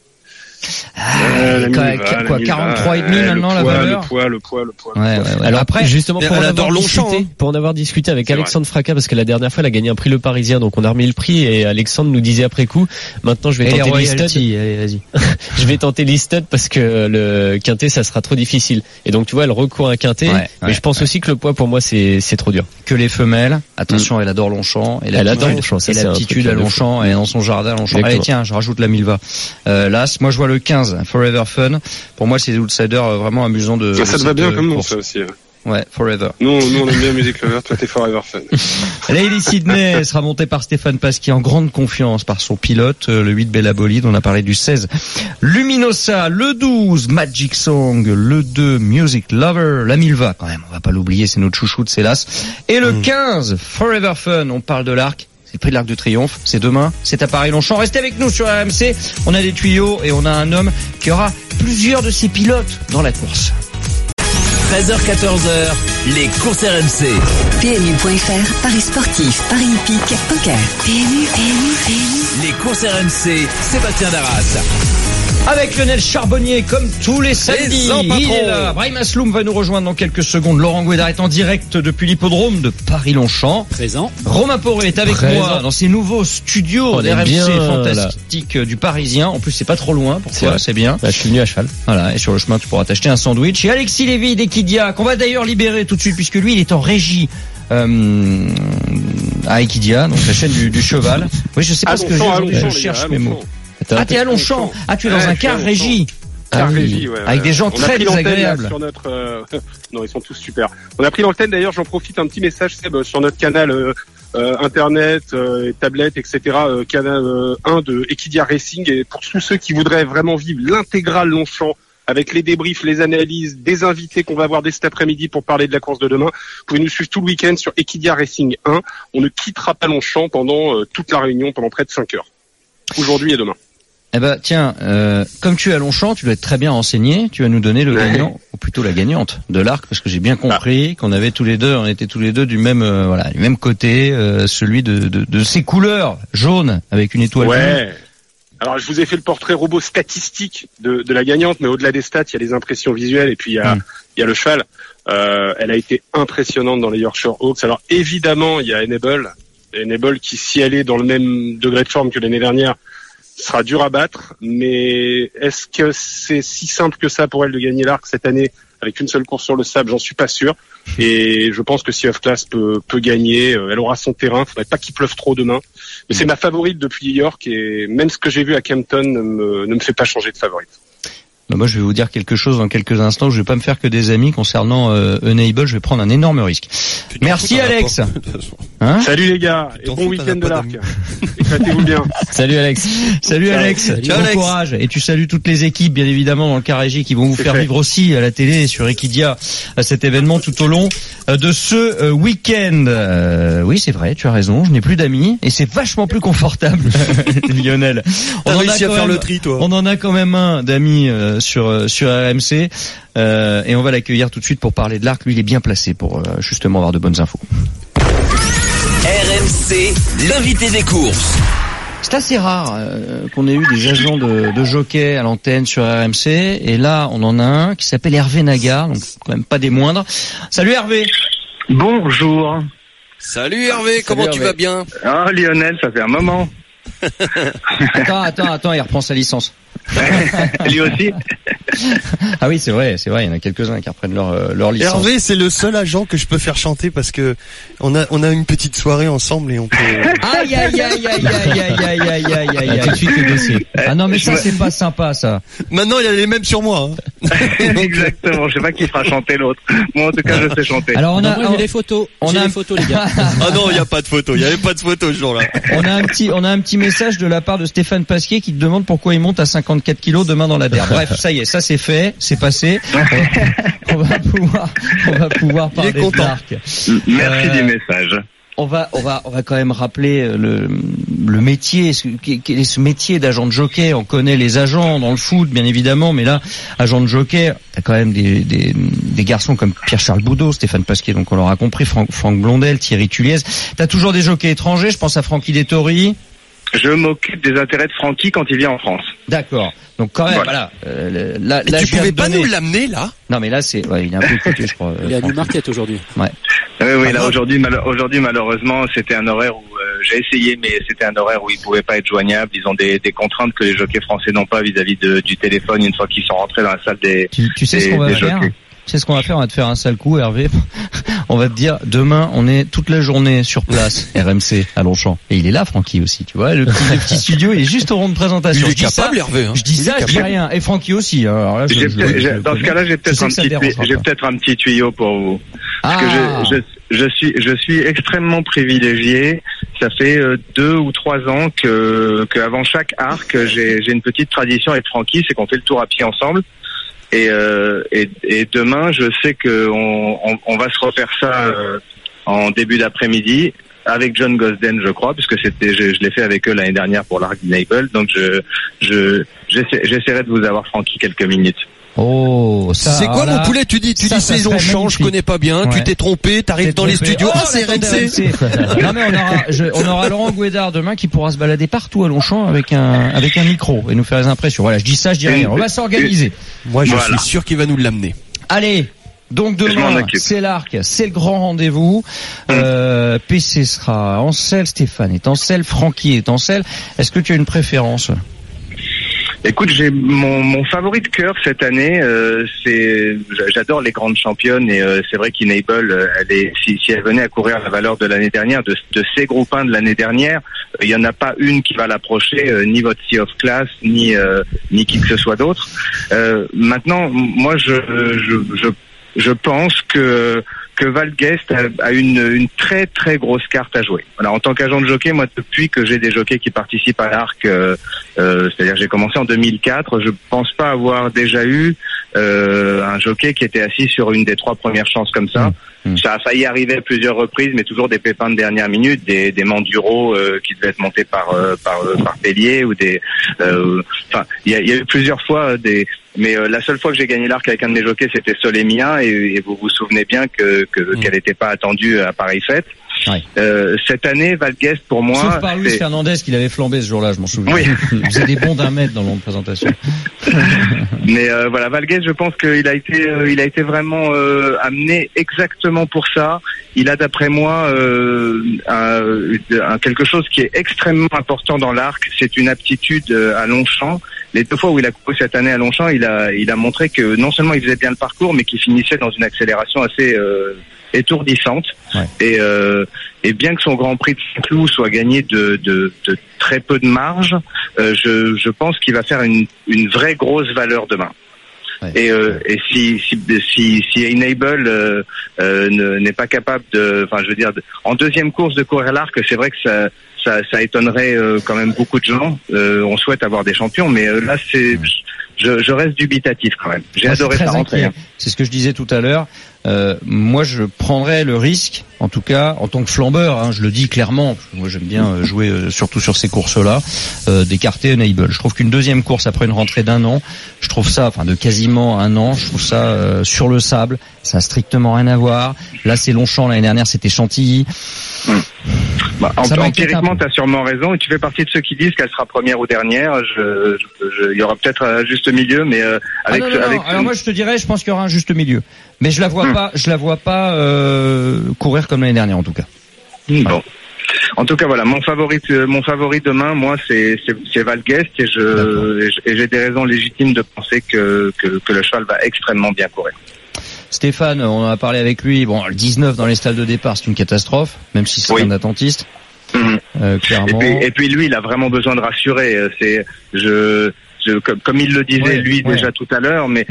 Quoi, 43 et demi maintenant la valeur. Le poids. Ouais. Alors après, justement, pour en avoir discuté avec c'est Alexandre Fracas, parce que la dernière fois, elle a gagné un prix Le Parisien, donc on a remis le prix et Alexandre nous disait après coup, maintenant je vais tenter l'Easted. Allez, vas-y. Je vais tenter l'Easted parce que le quintet, ça sera trop difficile. Et donc, tu vois, elle recourt un quintet, mais je pense aussi que le poids, pour moi, c'est trop dur. Que les femelles. Attention, elle adore Longchamp. Elle adore Longchamp. Et l'aptitude à Longchamp, elle est dans son jardin à Longchamp. Allez, tiens, je rajoute la Milva. Là, moi, je vois le 15, Forever Fun. Pour moi, c'est des outsiders vraiment amusants de. Ça te va bien comme nom, ça aussi. Ouais, Forever. Nous, on aime bien Music Lover, toi t'es Forever Fun. Lady Sydney sera montée par Stéphane Pasquier en grande confiance par son pilote, le 8 Bella Bolide, on a parlé du 16 Luminosa, le 12 Magic Song, le 2 Music Lover, la Milva quand même, on va pas l'oublier, c'est notre chouchoute, c'est l'as. Et le 15 Forever Fun, on parle de l'arc. C'est le prix de l'Arc de Triomphe, c'est demain, c'est à Paris-Longchamp. Restez avec nous sur RMC, on a des tuyaux et on a un homme qui aura plusieurs de ses pilotes dans la course. 13h-14h, les courses RMC. PMU.fr, Paris sportif, Paris hippique, poker. PMU. Les courses RMC, Sébastien Darras. Avec Lionel Charbonnier, comme tous les samedis, il est là. Brahim Asloum va nous rejoindre dans quelques secondes. Laurent Guédard est en direct depuis l'hippodrome de Paris-Longchamp. Présent. Romain Poré est avec moi dans ses nouveaux studios d'RMC fantastique du Parisien. En plus, c'est pas trop loin pour toi, c'est bien. Je suis venu à cheval. Voilà, et sur le chemin, tu pourras t'acheter un sandwich. Et Alexis Lévy d'Equidia, qu'on va d'ailleurs libérer tout de suite, puisque lui, il est en régie. À Equidia, donc la chaîne du cheval. Oui, je sais pas ce que je cherche mes mots. T'es à Longchamp. Tu es dans un car régie. Car régie, ouais. Avec des gens très désagréables. Sur notre, non, ils sont tous super. On a pris l'antenne d'ailleurs, j'en profite un petit message, Seb, sur notre canal Internet, tablettes, etc. Canal 1 de Equidia Racing. Et pour tous ceux qui voudraient vraiment vivre l'intégrale Longchamp, avec les débriefs, les analyses, des invités qu'on va avoir dès cet après-midi pour parler de la course de demain, vous pouvez nous suivre tout le week-end sur Equidia Racing 1. On ne quittera pas Longchamp pendant toute la réunion, pendant près de 5 heures. Aujourd'hui et demain. Eh ben tiens, comme tu es à Longchamp, tu dois être très bien renseigné. Tu vas nous donner le gagnant, ou plutôt la gagnante de l'arc, parce que j'ai bien compris qu'on avait on était tous les deux du même, du même côté, celui de ces couleurs jaunes avec une étoile. Ouais. Alors je vous ai fait le portrait robot statistique de la gagnante, mais au-delà des stats, il y a les impressions visuelles et puis il y a le cheval. Elle a été impressionnante dans les Yorkshire Oaks. Alors évidemment, il y a Enable qui, si elle est dans le même degré de forme que l'année dernière, sera dur à battre, mais est-ce que c'est si simple que ça pour elle de gagner l'arc cette année avec une seule course sur le sable? J'en suis pas sûr. Et je pense que Sea of Class peut gagner. Elle aura son terrain. Faudrait pas qu'il pleuve trop demain. Mais c'est ma favorite depuis York et même ce que j'ai vu à Kempton ne me fait pas changer de favorite. Bah moi, je vais vous dire quelque chose dans quelques instants. Je vais pas me faire que des amis concernant Enable. Je vais prendre un énorme risque. Merci Alex. Hein? Salut les gars et bon week-end de l'arc. Éclatez-vous bien. Salut Alex. Salut Alex. Ciao, bon courage. Et tu salues toutes les équipes, bien évidemment, dans le car régie qui vont vous faire vivre aussi à la télé et sur Equidia cet événement tout au long de ce week-end. Oui, c'est vrai, tu as raison. Je n'ai plus d'amis et c'est vachement plus confortable, Lionel. On a réussi à faire le tri, toi. On en a quand même un d'amis sur RMC et on va l'accueillir tout de suite pour parler de l'arc. Lui, il est bien placé pour justement avoir de bonnes infos. RMC, l'invité des courses. C'est assez rare qu'on ait eu des agents de jockey à l'antenne sur RMC et là on en a un qui s'appelle Hervé Nagard, donc quand même pas des moindres. Salut Hervé. Bonjour. Salut Hervé, comment tu vas bien? Ah Lionel, ça fait un moment. Attends, il reprend sa licence. Lui aussi. Ah oui, c'est vrai, il y en a quelques-uns qui reprennent leur licence. Hervé, c'est le seul agent que je peux faire chanter parce que on a une petite soirée ensemble et on peut. Aïe. Tout de suite le dossier. Ah non, mais ça c'est pas sympa ça. Maintenant, il y a les mêmes sur moi. Exactement. Je sais pas qui fera chanter l'autre. Moi, en tout cas, je sais chanter. Alors j'ai les photos. J'ai les photos, les gars. Ah non, il y a pas de photos. Il y avait pas de photos ce jour-là. On a un petit message de la part de Stéphane Pasquier qui te demande pourquoi il monte à 54 kilos demain dans la DER. Bref, ça y est, ça c'est fait, c'est passé. On va pouvoir parler de l'arc. Merci du message. On va quand même rappeler le métier, ce métier d'agent de jockey. On connaît les agents dans le foot, bien évidemment, mais là, agent de jockey, t'as quand même des garçons comme Pierre-Charles Boudot, Stéphane Pasquier, donc on l'aura compris, Franck Blondel, Thierry Tuliez. T'as toujours des jockeys étrangers, je pense à Francky Dettori. Je m'occupe des intérêts de Francky quand il vient en France. D'accord. Donc quand même, voilà. Là, tu pouvais pas nous l'amener là? Non, mais là il est un peu coûteux, je crois. Il est à Newmarket aujourd'hui. Ouais. Oui, là aujourd'hui malheureusement c'était un horaire où j'ai essayé, mais c'était un horaire où ils pouvaient pas être joignables. Ils ont des contraintes que les jockeys français n'ont pas vis-à-vis du téléphone une fois qu'ils sont rentrés dans la salle des. Tu sais ce qu'on va faire? Tu sais ce qu'on va faire? On va te faire un sale coup, Hervé. On va te dire, demain, on est toute la journée sur place, RMC, à Longchamp. Et il est là, Francky aussi, tu vois. Le petit studio, il est juste au rond de présentation. Il est capable, Hervé. Je dis ça, je dis rien. Et Francky aussi. Alors là, dans ce cas-là, j'ai peut-être un petit tuyau pour vous. Parce que je suis extrêmement privilégié. Ça fait 2 ou 3 ans que avant chaque arc, j'ai une petite tradition avec Francky, c'est qu'on fait le tour à pied ensemble. Et demain, je sais que on va se refaire ça en début d'après-midi avec John Gosden, je crois, puisque je l'ai fait avec eux l'année dernière pour l'Arc Enable. Donc j'essaierai de vous avoir Francky quelques minutes. Oh, ça. C'est quoi mon poulet? Tu dis c'est Longchamp, je connais pas bien. Ouais. Tu t'es trompé, t'arrives dans les studios. Ah, c'est RMC. Non mais on aura Laurent Gouédard demain qui pourra se balader partout à Longchamp avec un micro et nous faire des impressions. Voilà, je dis ça, je dis rien. On va s'organiser. Moi, je suis sûr qu'il va nous l'amener. Allez. Donc demain, c'est l'arc, c'est le grand rendez-vous. PC sera en selle, Stéphane est en selle, Francky est en selle. Est-ce que tu as une préférence? Écoute, j'ai mon favori de cœur cette année, j'adore les grandes championnes et c'est vrai qu'Enable, si elle venait à courir la valeur de l'année dernière, de ces groupes 1 de l'année dernière, il y en a pas une qui va l'approcher, ni votre Sea of Class, ni qui que ce soit d'autre. Maintenant, moi je pense que que Val Guest a une très très grosse carte à jouer. Voilà, en tant qu'agent de jockey, moi depuis que j'ai des jockeys qui participent à l'Arc, c'est-à-dire j'ai commencé en 2004, je pense pas avoir déjà eu un jockey qui était assis sur une des 3 premières chances comme ça. Ça a failli arriver à plusieurs reprises, mais toujours des pépins de dernière minute, des Manduro qui devaient être montés par Pellier ou des. Enfin, il y a eu plusieurs fois mais la seule fois que j'ai gagné l'Arc avec un de mes jockeys, c'était Solemia, et vous vous souvenez bien qu'elle n'était pas attendue à pareille fête. Ouais. Cette année, Val Guest, pour moi, sauf par Luis Fernandez qui l'avait flambé ce jour-là, je m'en souviens. Oui. Il faisait des bonds d'1 mètre dans le présentation. Mais voilà, Val Guest, je pense qu'il a été vraiment amené exactement pour ça. Il a, d'après moi, quelque chose qui est extrêmement important dans l'Arc, c'est une aptitude à long champ. Les 2 fois où il a couru cette année à Longchamp, il a montré que non seulement il faisait bien le parcours, mais qu'il finissait dans une accélération assez étourdissante. Ouais. Et bien que son Grand Prix de Saint-Cloud soit gagné de très peu de marge, je pense qu'il va faire une vraie grosse valeur demain. Ouais. Et si Enable n'est pas capable enfin je veux dire, en deuxième course de courir l'Arc, c'est vrai que ça étonnerait quand même beaucoup de gens. On souhaite avoir des champions, mais là je reste dubitatif quand même. J'ai adoré sa rentrée. C'est ce que je disais tout à l'heure. Moi, je prendrais le risque, en tout cas, en tant que flambeur, je le dis clairement, parce que moi j'aime bien jouer surtout sur ces courses-là, d'écarter Enable. Je trouve qu'une deuxième course après une rentrée d'1 an, je trouve ça, enfin de quasiment 1 an, je trouve ça sur le sable, ça a strictement rien à voir. Là, c'est Longchamp, l'année dernière, c'était Chantilly. Empiriquement, tu as sûrement raison, et tu fais partie de ceux qui disent qu'elle sera première ou dernière. Il y aura peut-être un juste milieu, mais Alors moi, je te dirais, je pense qu'il y aura un juste milieu, mais je la vois pas courir comme l'année dernière en tout cas. Bon. En tout cas, voilà, mon favori demain, moi, c'est Val Guest, et j'ai des raisons légitimes de penser que le cheval va extrêmement bien courir. Stéphane, on en a parlé avec lui. Bon, le 19 dans les stalles de départ, c'est une catastrophe, même si c'est un attentiste. Clairement. Et puis lui, il a vraiment besoin de rassurer. Comme il le disait déjà tout à l'heure, mais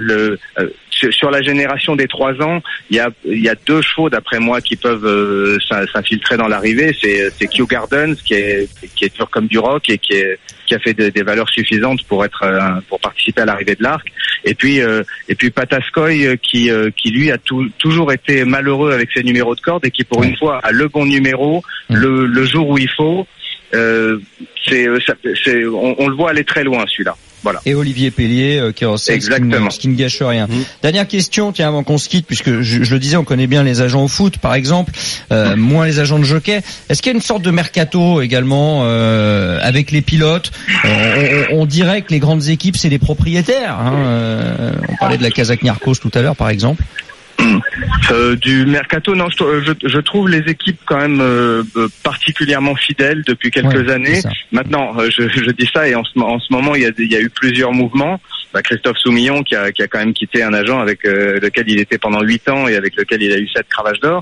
sur la génération des 3 ans, il y a 2 chevaux d'après moi qui peuvent s'infiltrer dans l'arrivée. C'est Kew Gardens qui est dur comme du roc et qui a fait des valeurs suffisantes pour participer à l'arrivée de l'Arc. Et puis Pataskoy qui lui a toujours été malheureux avec ses numéros de corde et qui pour une fois a le bon numéro le jour où il faut. On le voit aller très loin celui-là. Voilà. Et Olivier Pellier qui enseigne ce qui ne gâche rien. Dernière question, tiens, avant qu'on se quitte, puisque je le disais, on connaît bien les agents au foot, par exemple, moins les agents de jockey. Est-ce qu'il y a une sorte de mercato également avec les pilotes? On dirait que les grandes équipes, c'est des propriétaires. On parlait de la Kazakh Niarchos tout à l'heure, par exemple. Du mercato, non, je trouve les équipes quand même particulièrement fidèles depuis quelques années. Maintenant, je dis ça, et en ce moment il y a eu plusieurs mouvements. Christophe Soumillon qui a quand même quitté un agent avec lequel il était pendant 8 ans et avec lequel il a eu 7 cravaches d'or.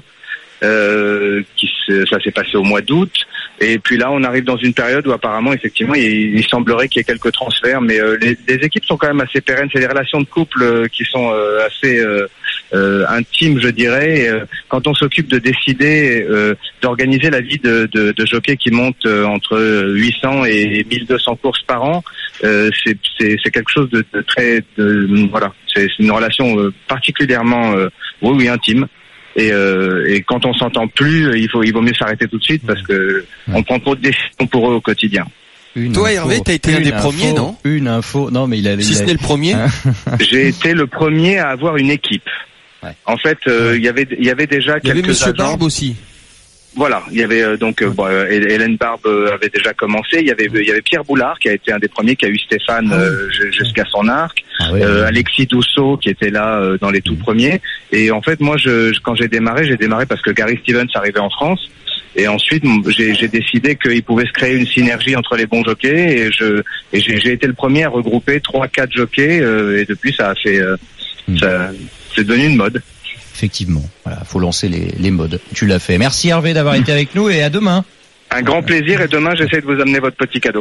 Ça s'est passé au mois d'août, et puis là on arrive dans une période où apparemment effectivement il semblerait qu'il y ait quelques transferts, mais les équipes sont quand même assez pérennes. C'est des relations de couple qui sont assez intimes, je dirais. Quand on s'occupe de décider d'organiser la vie de jockeys qui montent entre 800 et 1200 courses par an, c'est quelque chose de très voilà, c'est une relation particulièrement intime. Et quand on s'entend plus, il vaut mieux s'arrêter tout de suite parce que on prend trop de décisions pour eux au quotidien. Toi, Hervé, t'as été un des premiers, non? Une info, non, mais si ce n'est le premier. J'ai été le premier à avoir une équipe. Ouais. En fait, il y avait déjà quelques agents. Il y avait Monsieur Barbe aussi. Voilà, il y avait Hélène Barbe avait déjà commencé. Il y avait Pierre Boulard qui a été un des premiers, qui a eu Stéphane jusqu'à son arc. Alexis Dousseau qui était là dans les tout premiers. Et en fait, moi, quand j'ai démarré parce que Gary Stevens arrivait en France. Et ensuite, j'ai décidé qu'il pouvait se créer une synergie entre les bons jockeys. Et j'ai été le premier à regrouper 3-4 jockeys. Et depuis, ça a fait, c'est devenu une mode. Effectivement, voilà, faut lancer les modes. Tu l'as fait. Merci Hervé d'avoir été avec nous et à demain. Un grand plaisir, et demain j'essaie de vous amener votre petit cadeau.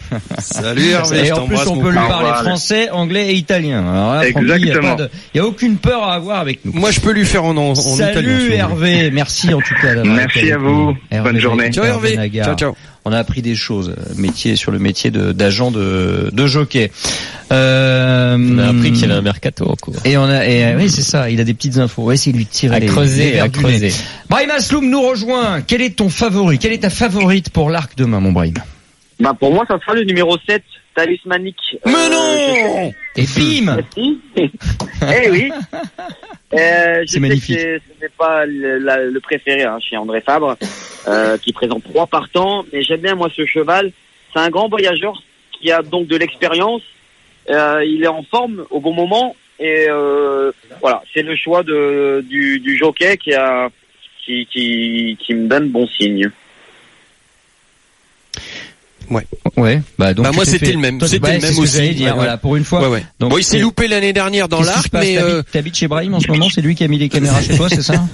Salut Hervé. Et en plus, on peut lui parler français, anglais et italien. Alors là, exactement. Il y a aucune peur à avoir avec nous. Moi, je peux lui faire en italien. Salut Hervé. Merci en tout cas. Merci à vous. Hervé, bonne journée. Ciao Hervé. Ciao. On a appris des choses, sur le métier d'agent de jockey. On a appris qu'il y avait un mercato en cours. Oui, c'est ça. Il a des petites infos. On va essayer de lui tirer à creuser. Brahim Asloum nous rejoint. Quel est ton favori? Quelle est ta favorite pour l'arc demain, mon Brahim? Bah, pour moi, ça sera le numéro 7, Talismanic. Mais non! Et bim! Eh oui. C'est magnifique. Ce n'est pas le préféré, chez André Fabre, qui présente 3 partants, mais j'aime bien, moi, ce cheval. C'est un grand voyageur qui a donc de l'expérience. Il est en forme au bon moment et voilà, c'est le choix du jockey qui me donne bon signe. Ouais. Donc moi c'était le même. C'était le même aussi. Dire, voilà, pour une fois. Ouais. Donc, il s'est loupé l'année dernière dans l'arc, mais t'habites chez Brahim en ce moment, c'est lui qui a mis les caméras chez toi, c'est ça?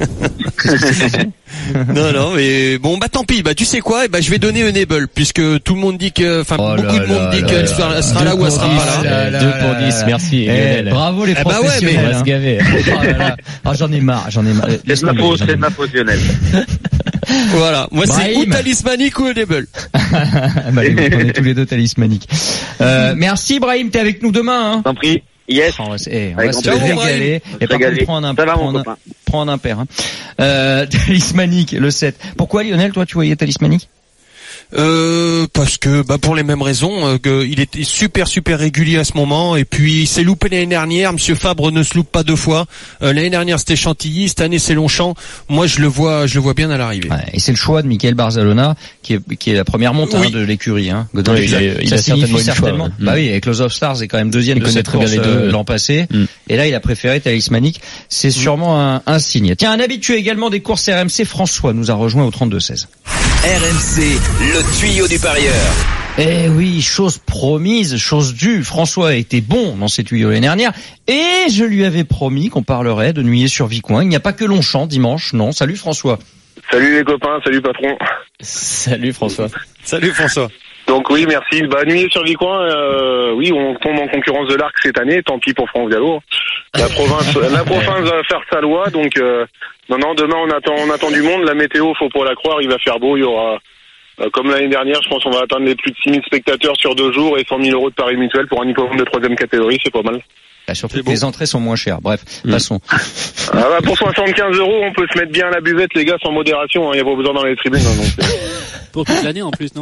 Non, mais bon, tant pis. Tu sais quoi? Je vais donner Unable, puisque tout le monde dit que, beaucoup de monde dit qu'elle sera là ou elle sera pas là. 2 pour 10, merci. Bravo les professionnels. On va se gaver. J'en ai marre. C'est de ma faute, Lionel. Voilà. Moi, c'est ou Talismanic ou Unable. On est tous les deux talismaniques. Merci Brahim, t'es avec nous demain, hein. T'en prie. Yes. On va se régaler. Et par contre, prends un impair, Talismanic, le 7. Pourquoi Lionel, toi, tu voyais Talismanic? Parce que pour les mêmes raisons, il était super régulier à ce moment, et puis il s'est loupé l'année dernière. Monsieur Fabre ne se loupe pas 2 fois. L'année dernière c'était Chantilly, cette année c'est Longchamp. Moi je le vois bien à l'arrivée. Et c'est le choix de Michael Barzalona qui est la première monte de l'écurie. Il a certainement une choix. Oui, avec Close of Stars est quand même deuxième de cette course l'an passé. Et là il a préféré Talismanic. C'est sûrement un signe. Tiens, un habitué également des courses RMC, François nous a rejoint au 32-16. RMC, le tuyau du parieur. Eh oui, chose promise, chose due. François a été bon dans ses tuyaux l'année dernière. Et je lui avais promis qu'on parlerait de Nuillé-sur-Vicoin. Il n'y a pas que Longchamp dimanche, non. Salut François. Salut les copains, salut patron. Salut François. Salut François. Donc oui, merci. Nuillé-sur-Vicoin, oui, on tombe en concurrence de l'Arc cette année, tant pis pour France Gallo. La province va faire sa loi, donc non, demain on attend du monde. La météo, faut pas la croire, il va faire beau, il y aura, comme l'année dernière, je pense qu'on va atteindre les plus de 6000 spectateurs sur 2 jours et 100 000 € de paris mutuel pour un hippodrome de 3e catégorie, c'est pas mal. Surtout que les entrées sont moins chères. Bref, passons. Pour 75 €, on peut se mettre bien à la buvette, les gars, sans modération. Il n'y a pas besoin dans les tribunes. Donc, pour toute l'année en plus, non?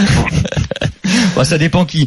Ça dépend qui.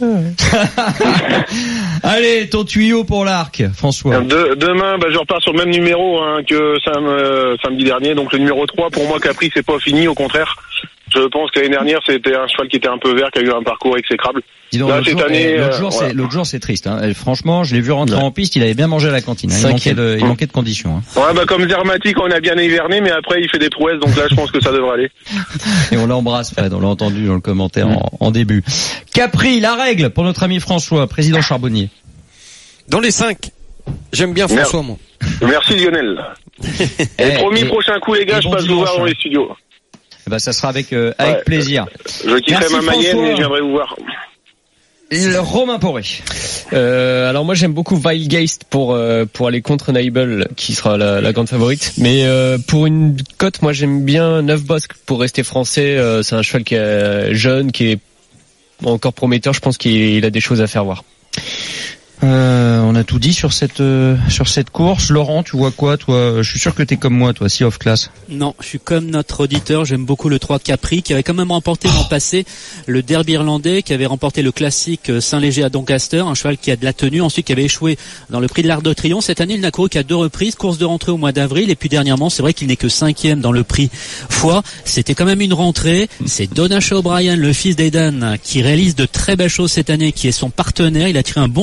Allez, ton tuyau pour l'arc, François. Demain, je repars sur le même numéro que samedi dernier. Donc le numéro 3, pour moi, Capri, c'est pas fini, au contraire. Je pense que l'année dernière, c'était un cheval qui était un peu vert, qui a eu un parcours exécrable. Dis donc, l'autre jour, c'est triste. Franchement, je l'ai vu rentrer en piste, il avait bien mangé à la cantine. Il manquait de conditions. Comme Zermatic, on a bien hiverné, mais après, il fait des prouesses, donc là, je pense que ça devrait aller. Et on l'embrasse, Fred, on l'a entendu dans le commentaire en début. Capri, la règle pour notre ami François, président Charbonnier. Dans les 5. J'aime bien François, moi. Merci Lionel. Et promis, prochain coup, les gars, je passe vous voir dans les studios. Ça sera avec plaisir. Je quitterai ma Mayenne et je viendrai vous voir. Romain Poré. Alors moi j'aime beaucoup Weilgeist pour aller contre Naibel qui sera la grande favorite. Mais pour une cote, moi j'aime bien Neuf Bosque pour rester français. C'est un cheval qui est jeune, qui est encore prometteur. Je pense qu'il a des choses à faire voir. On a tout dit sur cette course. Laurent, tu vois quoi, toi? Je suis sûr que t'es comme moi, toi, si off class. Non, je suis comme notre auditeur. J'aime beaucoup le 3 Capri, qui avait quand même remporté l'an passé le derby irlandais, qui avait remporté le classique Saint-Léger à Doncaster, un cheval qui a de la tenue, ensuite qui avait échoué dans le prix de l'Arc de Triomphe. Cette année, il n'a couru qu'à 2 reprises, course de rentrée au mois d'avril, et puis dernièrement, c'est vrai qu'il n'est que 5e dans le prix Foix. C'était quand même une rentrée. C'est Donnacha O'Brien, le fils d'Aidan, qui réalise de très belles choses cette année, qui est son partenaire. Il a tiré un bon numéro dans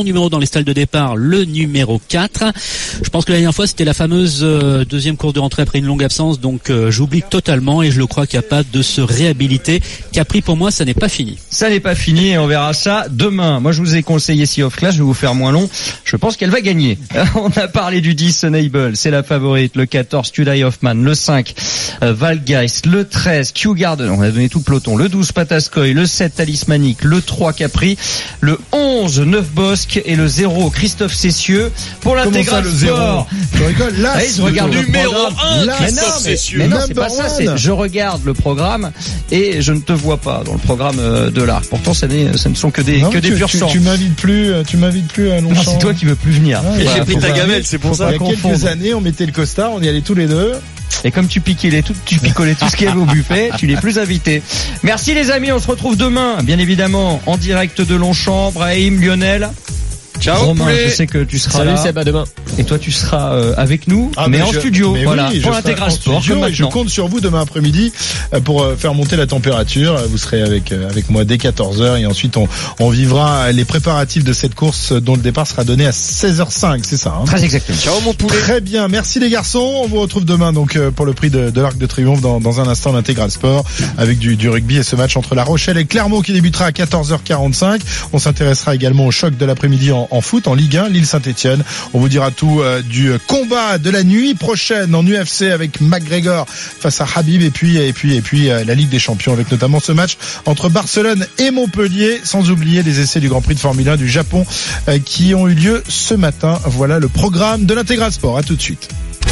les stalles de départ le numéro 4. Je pense que la dernière fois c'était la fameuse deuxième course de rentrée après une longue absence, donc j'oublie totalement et je le crois capable de se réhabiliter. Capri, pour moi, ça n'est pas fini. Ça n'est pas fini et on verra ça demain. Moi, je vous ai conseillé Sea of Clash, je vais vous faire moins long. Je pense qu'elle va gagner. On a parlé du 10 Enable, c'est la favorite. Le 14 Tudai Hoffman, le 5 Valgeist, le 13 Q Garden, on a donné tout le peloton. Le 12 Pataskoy, le 7 Talismanic, le 3 Capri, le 11 9 Bosque et le 0 Christophe Cessieux. Pour l'intégral sport. Je rigole. Là, je regarde le numéro programme. 1 Christophe Cessieux. Mais non, c'est pas ça, c'est je regarde le programme et je ne te vois pas dans le programme de l'Arc. Pourtant, ce ne sont que des purs sangs. Tu m'invites plus à Longchamp. Non, c'est toi qui veux plus venir. J'ai pris ta gamelle, c'est pour ça. Il y a quelques années, on mettait le costard, on y allait tous les deux. Et comme tu picolais tout ce qu'il y avait au buffet, tu n'es plus invité. Merci les amis, on se retrouve demain, bien évidemment, en direct de Longchamp. Brahim, Lionel. Ciao. Romain, je sais que tu seras là. Salut Seb, à demain. Et toi, tu seras avec nous, mais en studio. Voilà, oui, pour l'intégral sport. Comme je compte sur vous demain après-midi pour faire monter la température. Vous serez avec moi dès 14h et ensuite on vivra les préparatifs de cette course dont le départ sera donné à 16h05, c'est ça, hein? Très exactement. Ciao mon poulet. Très bien, merci les garçons. On vous retrouve demain donc pour le prix de l'Arc de Triomphe dans un instant, l'intégral sport avec du rugby et ce match entre La Rochelle et Clermont qui débutera à 14h45. On s'intéressera également au choc de l'après-midi en foot, en Ligue 1, Lille-Saint-Etienne. On vous dira tout du combat de la nuit prochaine en UFC avec McGregor face à Habib et puis la Ligue des Champions avec notamment ce match entre Barcelone et Montpellier, sans oublier les essais du Grand Prix de Formule 1 du Japon qui ont eu lieu ce matin. Voilà le programme de l'intégral sport. À tout de suite.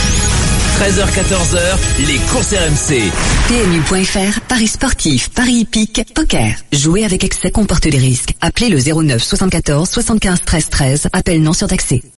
13h-14h, les courses RMC. PMU.fr, paris sportif, paris hippique, poker. Jouer avec excès comporte des risques. Appelez le 09 74 75 13 13. Appel non surtaxé.